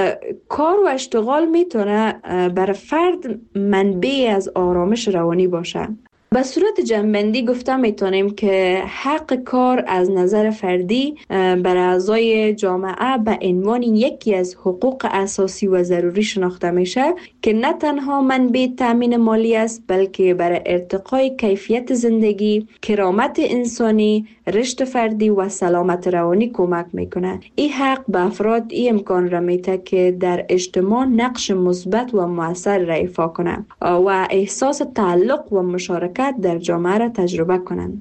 کار و اشتغال میتونه برای فرد منبع از آرامش روانی باشه. به صورت جمع‌بندی گفته میتونیم که حق کار از نظر فردی برای اعضای جامعه به عنوان یکی از حقوق اساسی و ضروری شناخته میشه که نه تنها منبع تامین مالی است، بلکه برای ارتقای کیفیت زندگی، کرامت انسانی، رشد فردی و سلامت روانی کمک میکنه. این حق به افراد این امکان را میده که در اجتماع نقش مثبت و مؤثر را ایفا کنند و احساس تعلق و مشارکت در جامعه را تجربه کنند.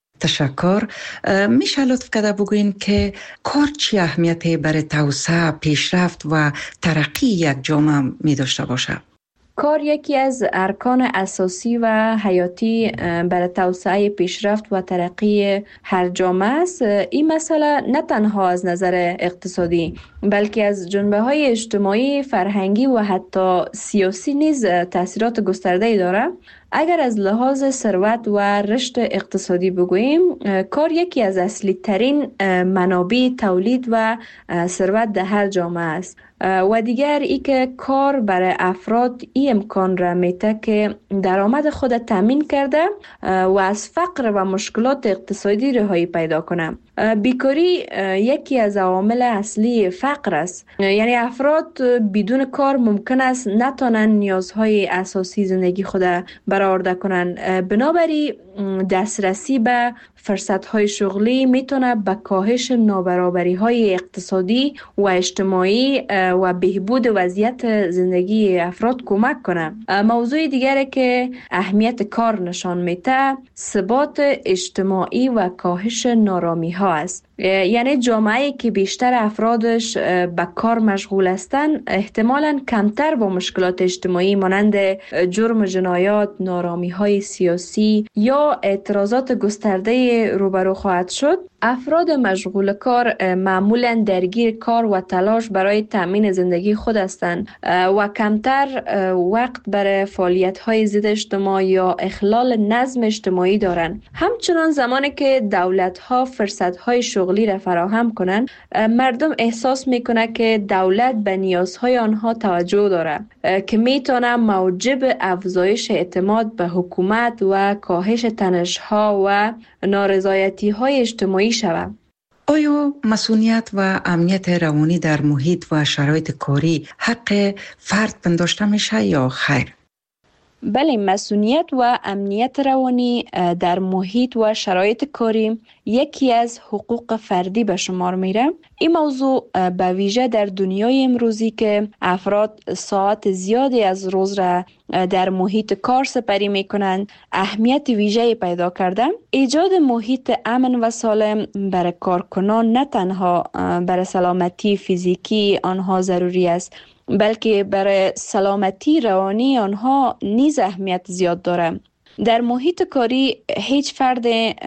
تشکر. میشه لطف کرده بگوین که کار چی اهمیتی برای توسعه، پیشرفت و ترقی یک جامعه می داشته باشه؟ کار یکی از ارکان اساسی و حیاتی برای توسعه، پیشرفت و ترقی هر جامعه است. این مسئله نه تنها از نظر اقتصادی بلکه از جنبه‌های اجتماعی، فرهنگی و حتی سیاسی نیز تاثیرات گسترده‌ای دارد. اگر از لحاظ ثروت و رشد اقتصادی بگوییم، کار یکی از اصلی ترین منابع تولید و ثروت در هر جامعه است. و دیگر ای که کار برای افراد این امکان را میده که درآمد خود تامین کرده و از فقر و مشکلات اقتصادی رهایی پیدا کنه. بیکاری یکی از عوامل اصلی فقر است. یعنی افراد بدون کار ممکن است نتوانند نیازهای اساسی زندگی خود برآورده کنند. بنابراین دسترسی به فرصت‌های شغلی میتونه به کاهش نابرابری‌های اقتصادی و اجتماعی و بهبود وضعیت زندگی افراد کمک کنه. موضوع دیگری که اهمیت کار نشان میده، ثبات اجتماعی و کاهش نارامی‌ها است. یعنی جامعه‌ای که بیشتر افرادش به کار مشغول هستند احتمالاً کمتر با مشکلات اجتماعی مانند جرم و جنایات، نارامی‌های سیاسی یا اعتراضات گسترده روبرو خواهد شد. افراد مشغول کار معمولاً درگیر کار و تلاش برای تامین زندگی خود هستند و کمتر وقت برای فعالیت‌های ضد اجتماع یا اخلال نظم اجتماعی دارند. همچنان زمانی که دولت‌ها فرصت‌های شغلی را فراهم کنند، مردم احساس می‌کنند که دولت به نیازهای آنها توجه دارد که می‌تواند موجب افزایش اعتماد به حکومت و کاهش تنش‌ها و نارضایتی‌های اجتماعی شود. آیا مسئولیت و امنیت روانی در محیط و شرایط کاری حق فرد پنداشته میشه یا خیر؟ بله، مسئولیت و امنیت روانی در محیط و شرایط کاری یکی از حقوق فردی به شمار میره. این موضوع به ویژه در دنیای امروزی که افراد ساعت زیادی از روز را در محیط کار سپری میکنند اهمیت ویژه‌ای پیدا کرده. ایجاد محیط امن و سالم برای کارکنان نه تنها برای سلامتی فیزیکی آنها ضروری است، بلکه برای سلامتی روانی آنها نیز اهمیت زیاد دارد. در محیط کاری هیچ فرد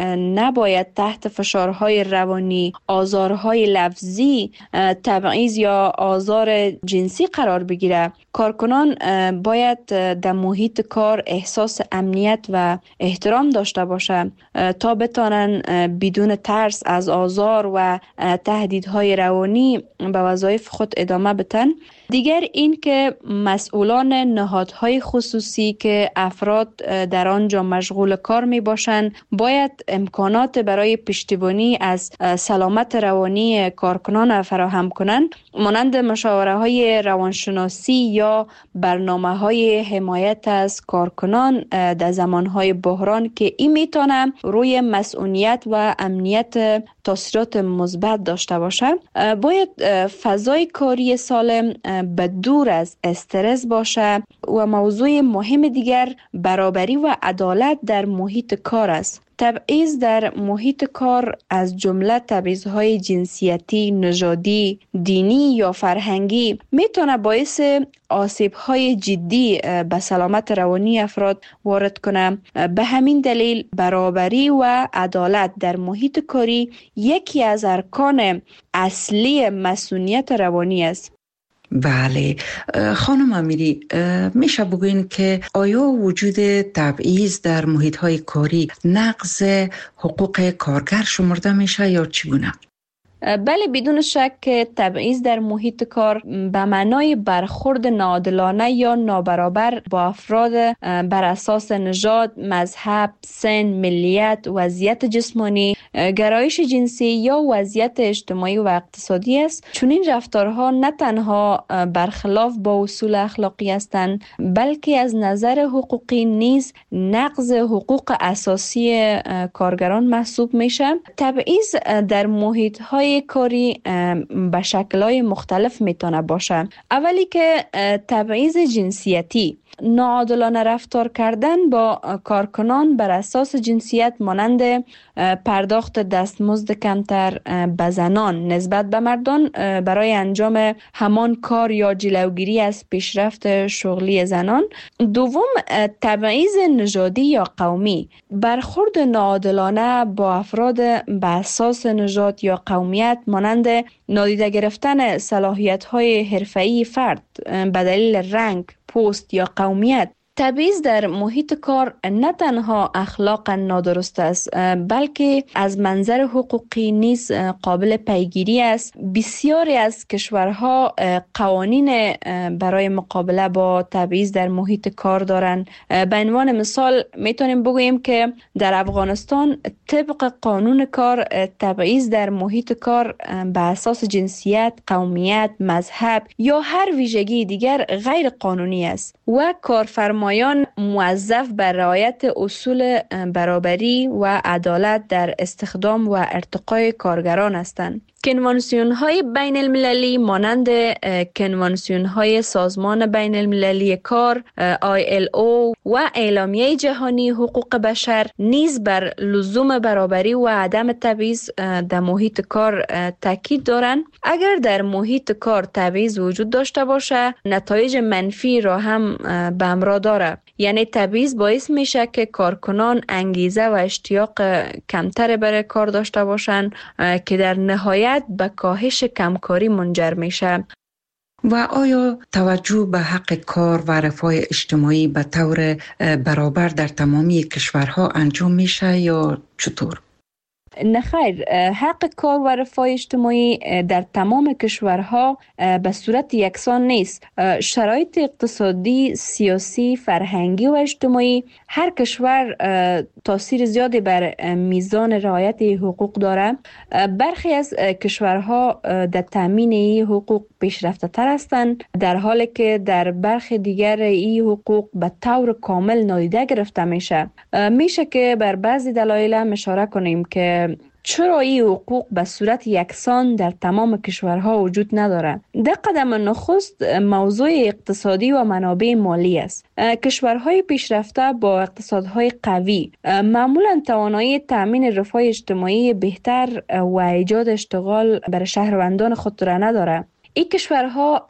نباید تحت فشارهای روانی، آزارهای لفظی، تبعیض یا آزار جنسی قرار بگیره. کارکنان باید در محیط کار احساس امنیت و احترام داشته باشند تا بتانن بدون ترس از آزار و تهدیدهای روانی به وظایف خود ادامه بدن. دیگر این که مسئولان نهادهای خصوصی که افراد در آنجا مشغول کار می باشند باید امکانات برای پشتیبانی از سلامت روانی کارکنان فراهم کنند، مانند مشاوره های روانشناسی یا برنامه های حمایت از کارکنان در زمانهای بحران که این میتونه روی مسئولیت و امنیت تاثیرات مثبت داشته باشه. باید فضای کاری سالم به دور از استرس باشه و موضوع مهم دیگر برابری و عدالت در محیط کار است. تبعیض در محیط کار از جمله تبعیض‌های جنسیتی، نژادی، دینی یا فرهنگی میتونه باعث آسیب‌های جدی به سلامت روانی افراد وارد کنه. به همین دلیل برابری و عدالت در محیط کاری یکی از ارکان اصلی مسئولیت روانی است. بله خانم امیری، میشه بگوین که آیا وجود تبعیض در محیط‌های کاری نقض حقوق کارگر شمرده میشه یا چگونه؟ بله، بدون شک تبعیض در محیط کار به معنای برخورد ناعادلانه یا نابرابر با افراد بر اساس نژاد، مذهب، سن، ملیت، وضعیت جسمانی، گرایش جنسی یا وضعیت اجتماعی و اقتصادی است. چون این رفتارها نه تنها برخلاف با اصول اخلاقی هستند، بلکه از نظر حقوقی نیز نقض حقوق اساسی کارگران محسوب میشه. تبعیض در محیط‌های کاری به شکل‌های مختلف میتونه باشه. اولی که تبعیض جنسیتی، ناعادلانه رفتار کردن با کارکنان بر اساس جنسیت، مانند پرداخت دستمزد کمتر به زنان نسبت به مردان برای انجام همان کار یا جلوگیری از پیشرفت شغلی زنان. دوم، تبعیض نژادی یا قومی، برخورد ناعادلانه با افراد به اساس نژاد یا قومیت، مانند نادیده گرفتن صلاحیت‌های حرفه‌ای فرد به دلیل رنگ، پوست یا قومیت. تبعیض در محیط کار نه تنها اخلاقا نادرست است، بلکه از منظر حقوقی نیز قابل پیگیری است. بسیاری از کشورها قوانین برای مقابله با تبعیض در محیط کار دارند. به عنوان مثال میتونیم بگوییم که در افغانستان طبق قانون کار تبعیض در محیط کار به اساس جنسیت، قومیت، مذهب یا هر ویژگی دیگر غیر قانونی است و کارفرمایان موظف بر رعایت اصول برابری و عدالت در استخدام و ارتقای کارگران هستند. کنوانسیون‌های بین المللی مانند کنوانسیون‌های سازمان بین المللی کار ILO و اعلامیه جهانی حقوق بشر نیز بر لزوم برابری و عدم تبعیض در محیط کار تاکید دارند. اگر در محیط کار تبعیض وجود داشته باشه، نتایج منفی را هم به همراه داره. یعنی تبعیض باعث میشه که کارکنان انگیزه و اشتیاق کمتر برای کار داشته باشند که در نهایت به کاهش کمکاری منجر میشه. و آیا توجه به حق کار و رفاه اجتماعی به طور برابر در تمامی کشورها انجام میشه یا چطور؟ نه خیر، حق کار و رفاه اجتماعی در تمام کشورها به صورت یکسان نیست. شرایط اقتصادی، سیاسی، فرهنگی و اجتماعی هر کشور تاثیر زیادی بر میزان رعایت حقوق داره. برخی از کشورها در تامین این حقوق پیشرفته تر هستند، در حالی که در برخی دیگر این حقوق به طور کامل نادیده گرفته میشه. میشه که بر بعضی دلایل اشاره کنیم که چرا این حقوق به صورت یکسان در تمام کشورها وجود نداره. در قدم نخست موضوع اقتصادی و منابع مالی است. کشورهای پیشرفته با اقتصادهای قوی معمولا توانایی تامین رفاه اجتماعی بهتر و ایجاد اشتغال برای شهروندان خود را نداره. این کشورها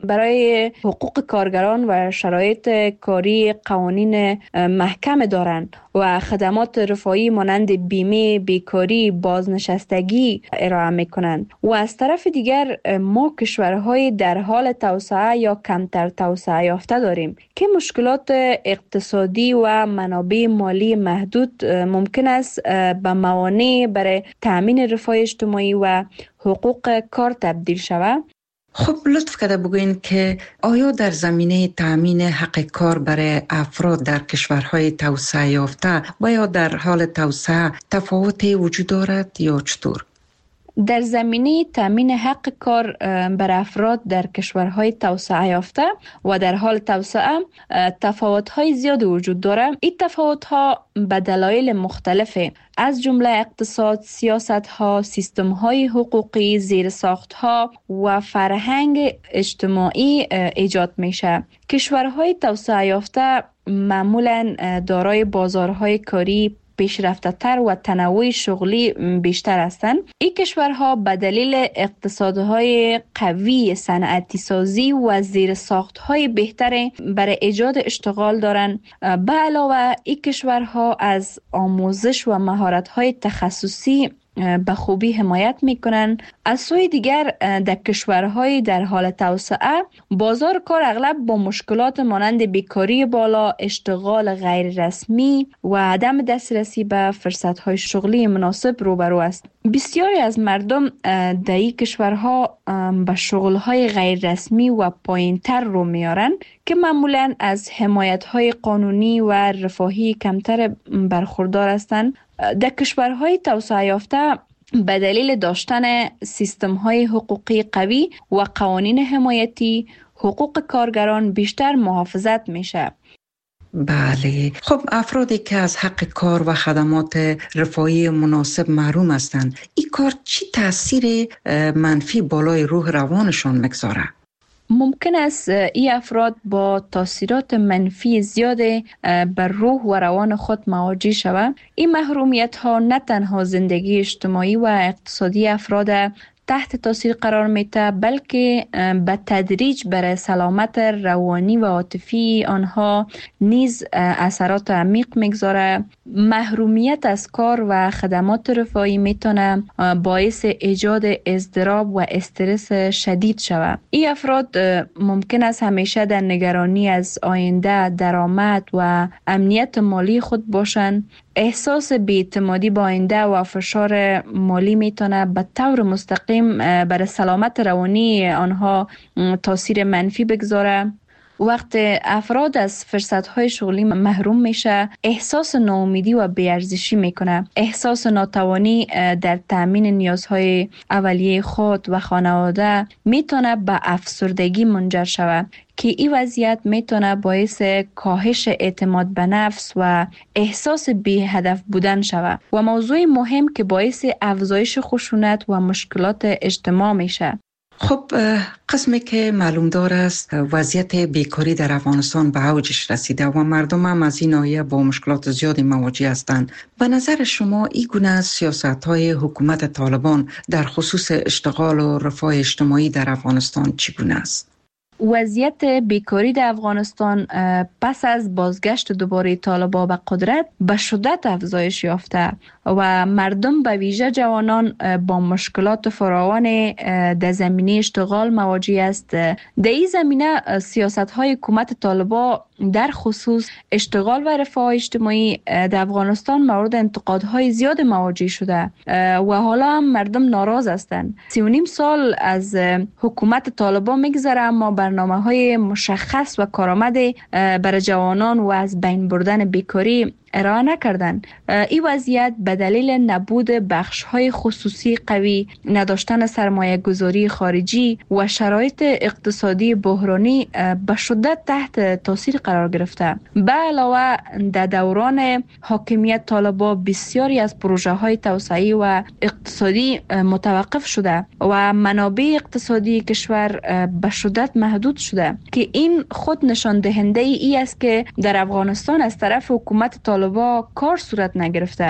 برای حقوق کارگران و شرایط کاری قوانین محکم دارند و خدمات رفاهی مانند بیمه، بیکاری، بازنشستگی ارائه میکنند. و از طرف دیگر ما کشورهای در حال توسعه یا کمتر توسعه یافته داریم که مشکلات اقتصادی و منابع مالی محدود ممکن است به موانع برای تامین رفاه اجتماعی و حقوق کار تبدیل شود. خب لطف کرده بگوین که آیا در زمینه تامین حق کار برای افراد در کشورهای توسعه یافته و یا در حال توسعه تفاوتی وجود دارد یا چطور؟ در زمینه تامین حق کار بر افراد در کشورهای توسعه یافته و در حال توسعه تفاوت‌های زیاد وجود دارد. این تفاوت‌ها به دلایل مختلفه، از جمله اقتصاد، سیاست‌ها، سیستم‌های حقوقی، زیرساخت‌ها و فرهنگ اجتماعی ایجاد میشه. کشورهای توسعه یافته معمولاً دارای بازارهای کاری پیشرفته تر و تنوع شغلی بیشتر هستند. این کشورها به دلیل اقتصادهای قوی، صنعتی سازی و زیرساختهای بهتر برای ایجاد اشتغال دارند. به علاوه این کشورها از آموزش و مهارت‌های تخصصی به خوبی حمایت میکنند. از سوی دیگر در کشورهای در حال توسعه بازار کار اغلب با مشکلات مانند بیکاری بالا، اشتغال غیر رسمی و عدم دسترسی به فرصتهای شغلی مناسب روبرو است. بسیاری از مردم در این کشورها به شغلهای غیر رسمی و پایینتر رو میارن که معمولاً از حمایت‌های قانونی و رفاهی کمتر برخوردار هستند. در کشورهای توسعه یافته به دلیل داشتن سیستم‌های حقوقی قوی و قوانین حمایتی، حقوق کارگران بیشتر محافظت میشه. بله، خب افرادی که از حق کار و خدمات رفاهی مناسب محروم هستند، این کار چی تاثیر منفی بالای روح روانشان میگذاره؟ ممکن است این افراد با تاثیرات منفی زیاد بر روح و روان خود مواجه شوند. این محرومیت ها نه تنها زندگی اجتماعی و اقتصادی افراد تحت تاثیر قرار میده، بلکه به تدریج برای سلامت روانی و عاطفی آنها نیز اثرات عمیق میگذاره. محرومیت از کار و خدمات رفاهی میتونه باعث ایجاد اضطراب و استرس شدید شود. این افراد ممکن است همیشه در نگرانی از آینده، درآمد و امنیت مالی خود باشند. احساس بی‌اعتمادی با آینده و فشار مالی میتونه به طور مستقیم بر سلامت روانی آنها تاثیر منفی بگذاره. وقت افراد از فرصت‌های شغلی محروم میشه، احساس ناامیدی و بی‌ارزشی میکنه. احساس ناتوانی در تامین نیازهای اولیه خود و خانواده میتونه به افسردگی منجر شود که این وضعیت میتونه باعث کاهش اعتماد به نفس و احساس بی هدف بودن شود و موضوع مهم که باعث افزایش خشونت و مشکلات اجتماع میشه. خب قسمی که معلوم دار است وضعیت بیکاری در افغانستان به اوجش رسیده و مردم هم از این ناحیه با مشکلات زیادی مواجه هستند. به نظر شما این گونه سیاست‌های حکومت طالبان در خصوص اشتغال و رفاه اجتماعی در افغانستان چگونه است؟ وضعیت بیکاری در افغانستان پس از بازگشت دوباره طالبان به قدرت به شدت افزایش یافته و مردم به ویژه جوانان با مشکلات فراوان در زمینه اشتغال مواجه است. در این زمینه سیاست‌های حکومت طالبان در خصوص اشتغال و رفاه اجتماعی در افغانستان مورد انتقادهای زیاد مواجه شده و حالا هم مردم ناراض هستند. 3.5 سال از حکومت طالبان میگذره اما برنامه‌های مشخص و کارآمد برای جوانان و از بین بردن بیکاری ارائه نکردند. این وضعیت به دلیل نبود بخش‌های خصوصی قوی، نداشتن سرمایه گذاری خارجی و شرایط اقتصادی بحرانی به شدت تحت تاثیر قرار گرفته. به علاوه در دوران حاکمیت طالبان بسیاری از پروژه‌های توسعه‌ای و اقتصادی متوقف شده و منابع اقتصادی کشور به شدت محدود شده که این خود نشان دهنده ای است که در افغانستان از طرف حکومت طالبان کار صورت نگرفته.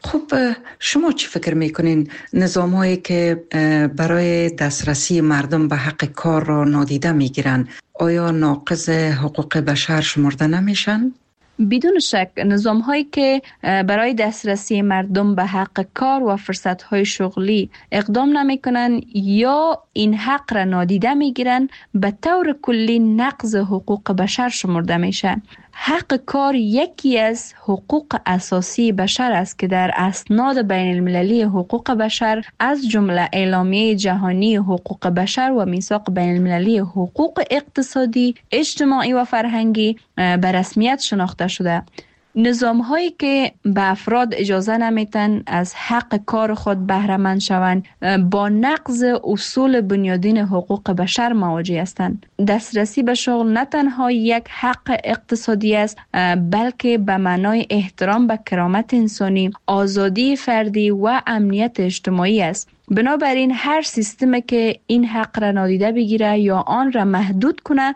خب شما چی فکر میکنین نظام هایی که برای دسترسی مردم به حق کار را نادیده میگیرن آیا ناقض حقوق بشر شمرده نمیشن؟ بدون شک نظام هایی که برای دسترسی مردم به حق کار و فرصت های شغلی اقدام نمی کنن یا این حق را نادیده می گیرن به طور کلی نقض حقوق بشر شمرده میشه. حق کار یکی از حقوق اساسی بشر است که در اسناد بین المللی حقوق بشر از جمله اعلامیه جهانی حقوق بشر و میثاق بین المللی حقوق اقتصادی، اجتماعی و فرهنگی به رسمیت شناخته شده. نظام هایی که به افراد اجازه نمیتن از حق کار خود بهره مند شوند با نقض اصول بنیادین حقوق بشر مواجه هستند. دسترسی به شغل نه تنها یک حق اقتصادی است بلکه به معنای احترام به کرامت انسانی، آزادی فردی و امنیت اجتماعی است. بنابراین هر سیستمی که این حق را نادیده بگیره یا آن را محدود کنه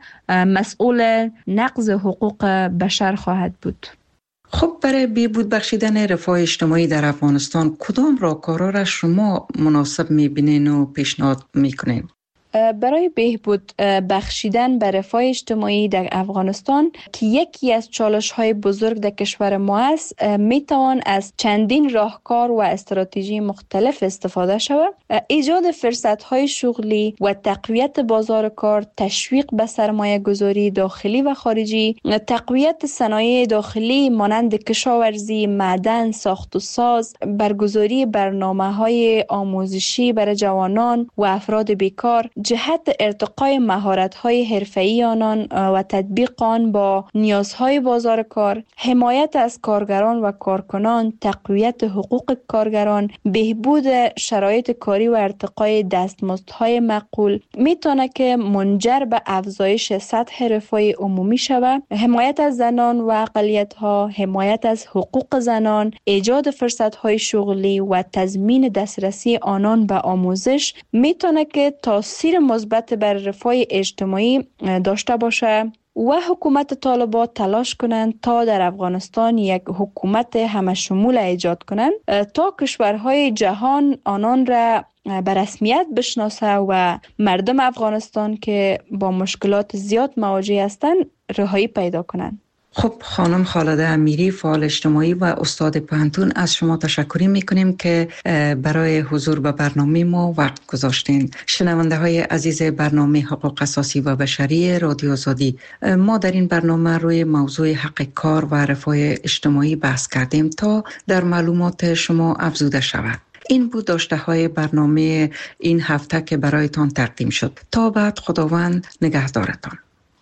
مسئول نقض حقوق بشر خواهد بود. خب برای بهبود بخشیدن رفاه اجتماعی در افغانستان کدام راهکارها را شما مناسب می‌بینین و پیشنهاد می‌کنین؟ برای بهبود بخشیدن به رفاه اجتماعی در افغانستان که یکی از چالش‌های بزرگ در کشور ما است، میتوان از چندین راهکار و استراتژی مختلف استفاده شود. ایجاد فرصت‌های شغلی و تقویت بازار کار، تشویق به سرمایه گذاری داخلی و خارجی، تقویت صنایع داخلی مانند کشاورزی، معدن، ساخت و ساز، برگزاری برنامه‌های آموزشی برای جوانان و افراد بیکار، جهت ارتقای مهارت‌های حرفه‌ای آنان و تطبیق آن با نیازهای بازار کار، حمایت از کارگران و کارکنان، تقویت حقوق کارگران، بهبود شرایط کاری و ارتقای دستمزدهای معقول میتونه که منجر به افزایش سطح رفاه عمومی شود. حمایت از زنان و اقلیت‌ها، حمایت از حقوق زنان، ایجاد فرصت‌های شغلی و تضمین دسترسی آنان به آموزش میتونه که تاثیر مثبت بر رفاه اجتماعی داشته باشه و حکومت طالبان تلاش کنند تا در افغانستان یک حکومت همه شمول ایجاد کنند تا کشورهای جهان آنان را به رسمیت بشناسه و مردم افغانستان که با مشکلات زیاد مواجه هستند رهایی پیدا کنند. خب خانم خالده امیری، فعال اجتماعی و استاد پوهنتون، از شما تشکر میکنیم که برای حضور به برنامه ما وقت گذاشتین. شنونده های عزیز برنامه حقوق اساسی و بشری رادیو آزادی، ما در این برنامه روی موضوع حق کار و رفاه اجتماعی بحث کردیم تا در معلومات شما افزوده شود. این بود داشته های برنامه این هفته که برایتان تقدیم شد. تا بعد خداوند نگهدارتان.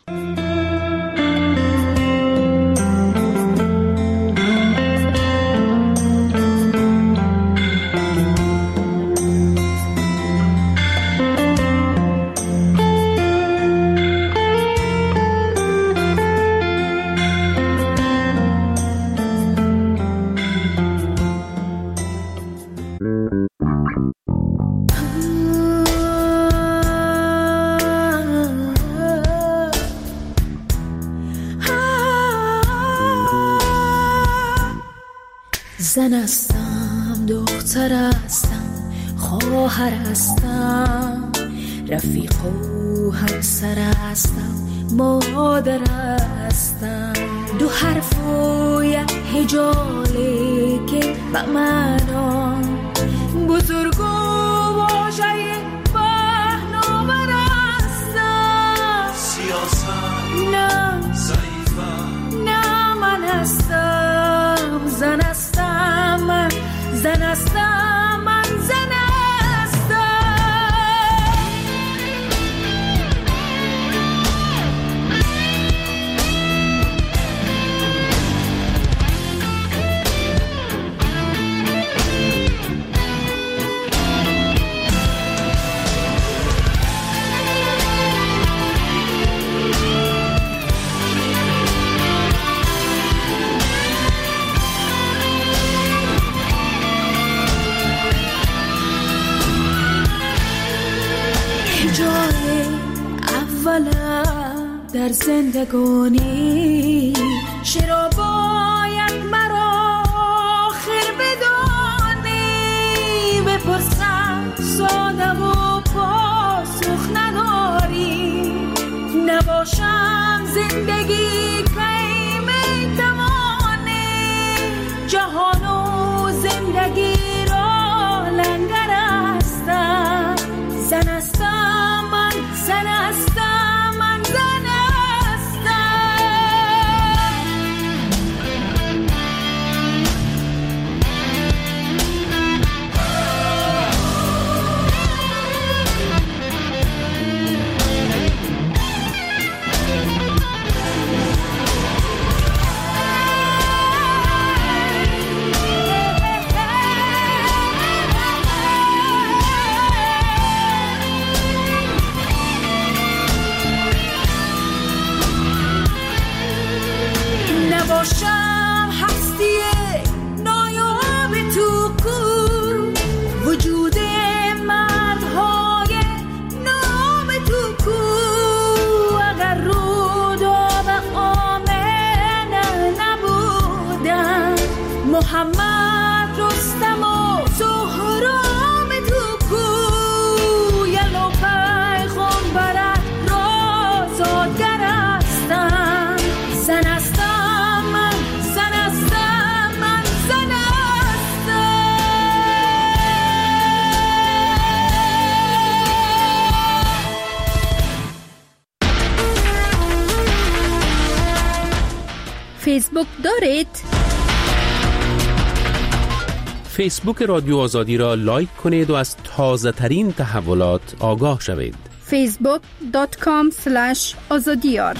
زن هستم، دختر هستم، خواهر هستم، رفیق و همسر هستم، مادر هستم. دو حرف و یک هجاله که به معنا بزرگ و واژه پهناور هستم. سیاست نه، ضعیفم نه، من هستم زن هستم، من زن هستم، من زن هستم. در زندگانی چرا باید مرا آخر بدانی؟ زندگی کی میتوانی جهان و زندگی را لنگر هستم. زن هستم من، زن هستم من، زن هستم. نباشم هستی نایاب تو کو، وجود مردهای نام تو کو. اگر روداب آمنه نبودن، محمد رستم و سهراب تو کو. یلو پیغمبرت را زادگر هستم. زن هستم من، زن هستم من، زن هستم. فیسبوک دارید؟ فیسبوک رادیو آزادی را لایک کنید و از تازه ترین تحولات آگاه شوید. facebook.com/azadiyar.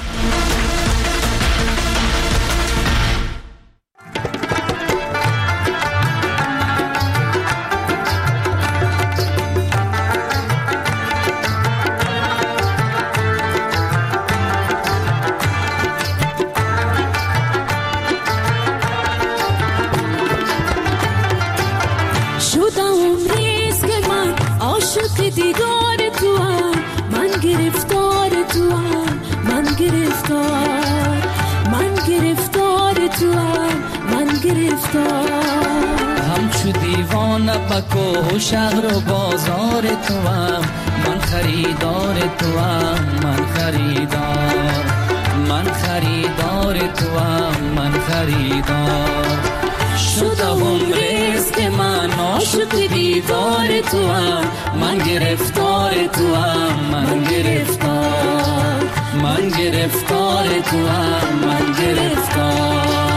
دیدار تو هم، من گرفتار تو هم، من گرفتار، من گرفتار تو هم، من گرفتار. همچو دیوانه بکو شهر و بازار تو هم، من خریدار تو هم، من خریدار، من خریدار تو هم، من خریدار. شدم رزق من عاشق دیدار تو هم، من گرفتار تو هم، من گرفتار، من گرفتار تو هم، من گرفتار.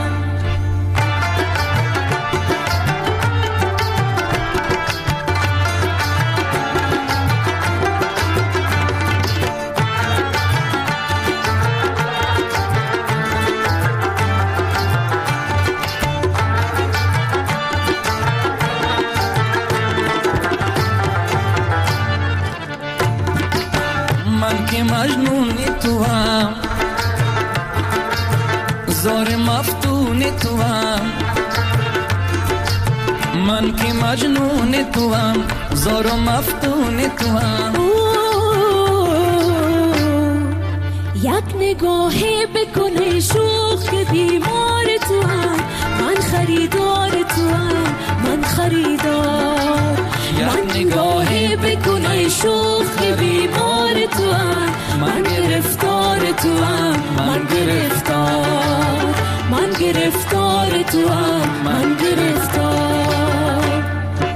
مجنون تو هم، زار مفتون تو هم، من که مجنون تو هم، زار مفتون تو هم. یک نگاهی بکنه شوخ بیمار تو هم، من خریدار تو هم، من خریدار. یک نگاهی بکنه شوخ بیمار تو هم، من گرفتار تو هم، من گرفتار، من گرفتار تو هم، من گرفتار.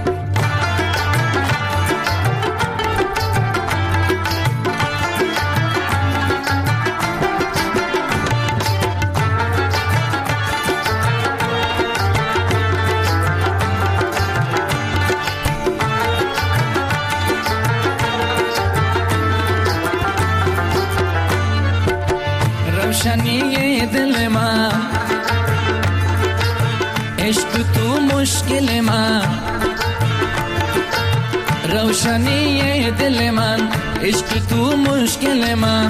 روشنی دل من، عشق تو مشکل من. روشنی دل من، عشق تو مشکل من.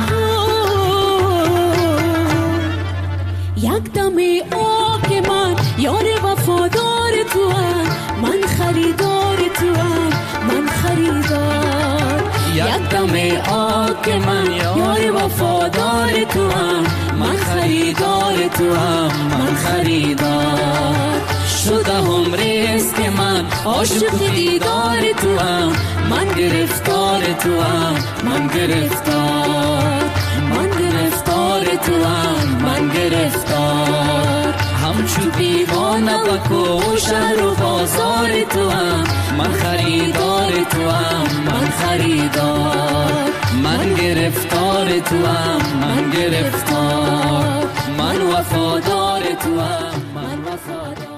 یک دم آه من، یار وفادار تو هم، من خریدار تو هم، من خریدار. یک دم آه من، یار وفادار تو هم، من خریدار تو هم، من خریدار. شدم رزق من عاشق دیدار تو هم، من گرفتار تو هم، من گرفتار، من گرفتار تو هم من گرفتار، همچو دیوانه بکو شهر و بازار تو هم من خریدار تو هم من خریدار، من گرفتار تو هم من گرفتار، من وفادار تو هم من وفادار.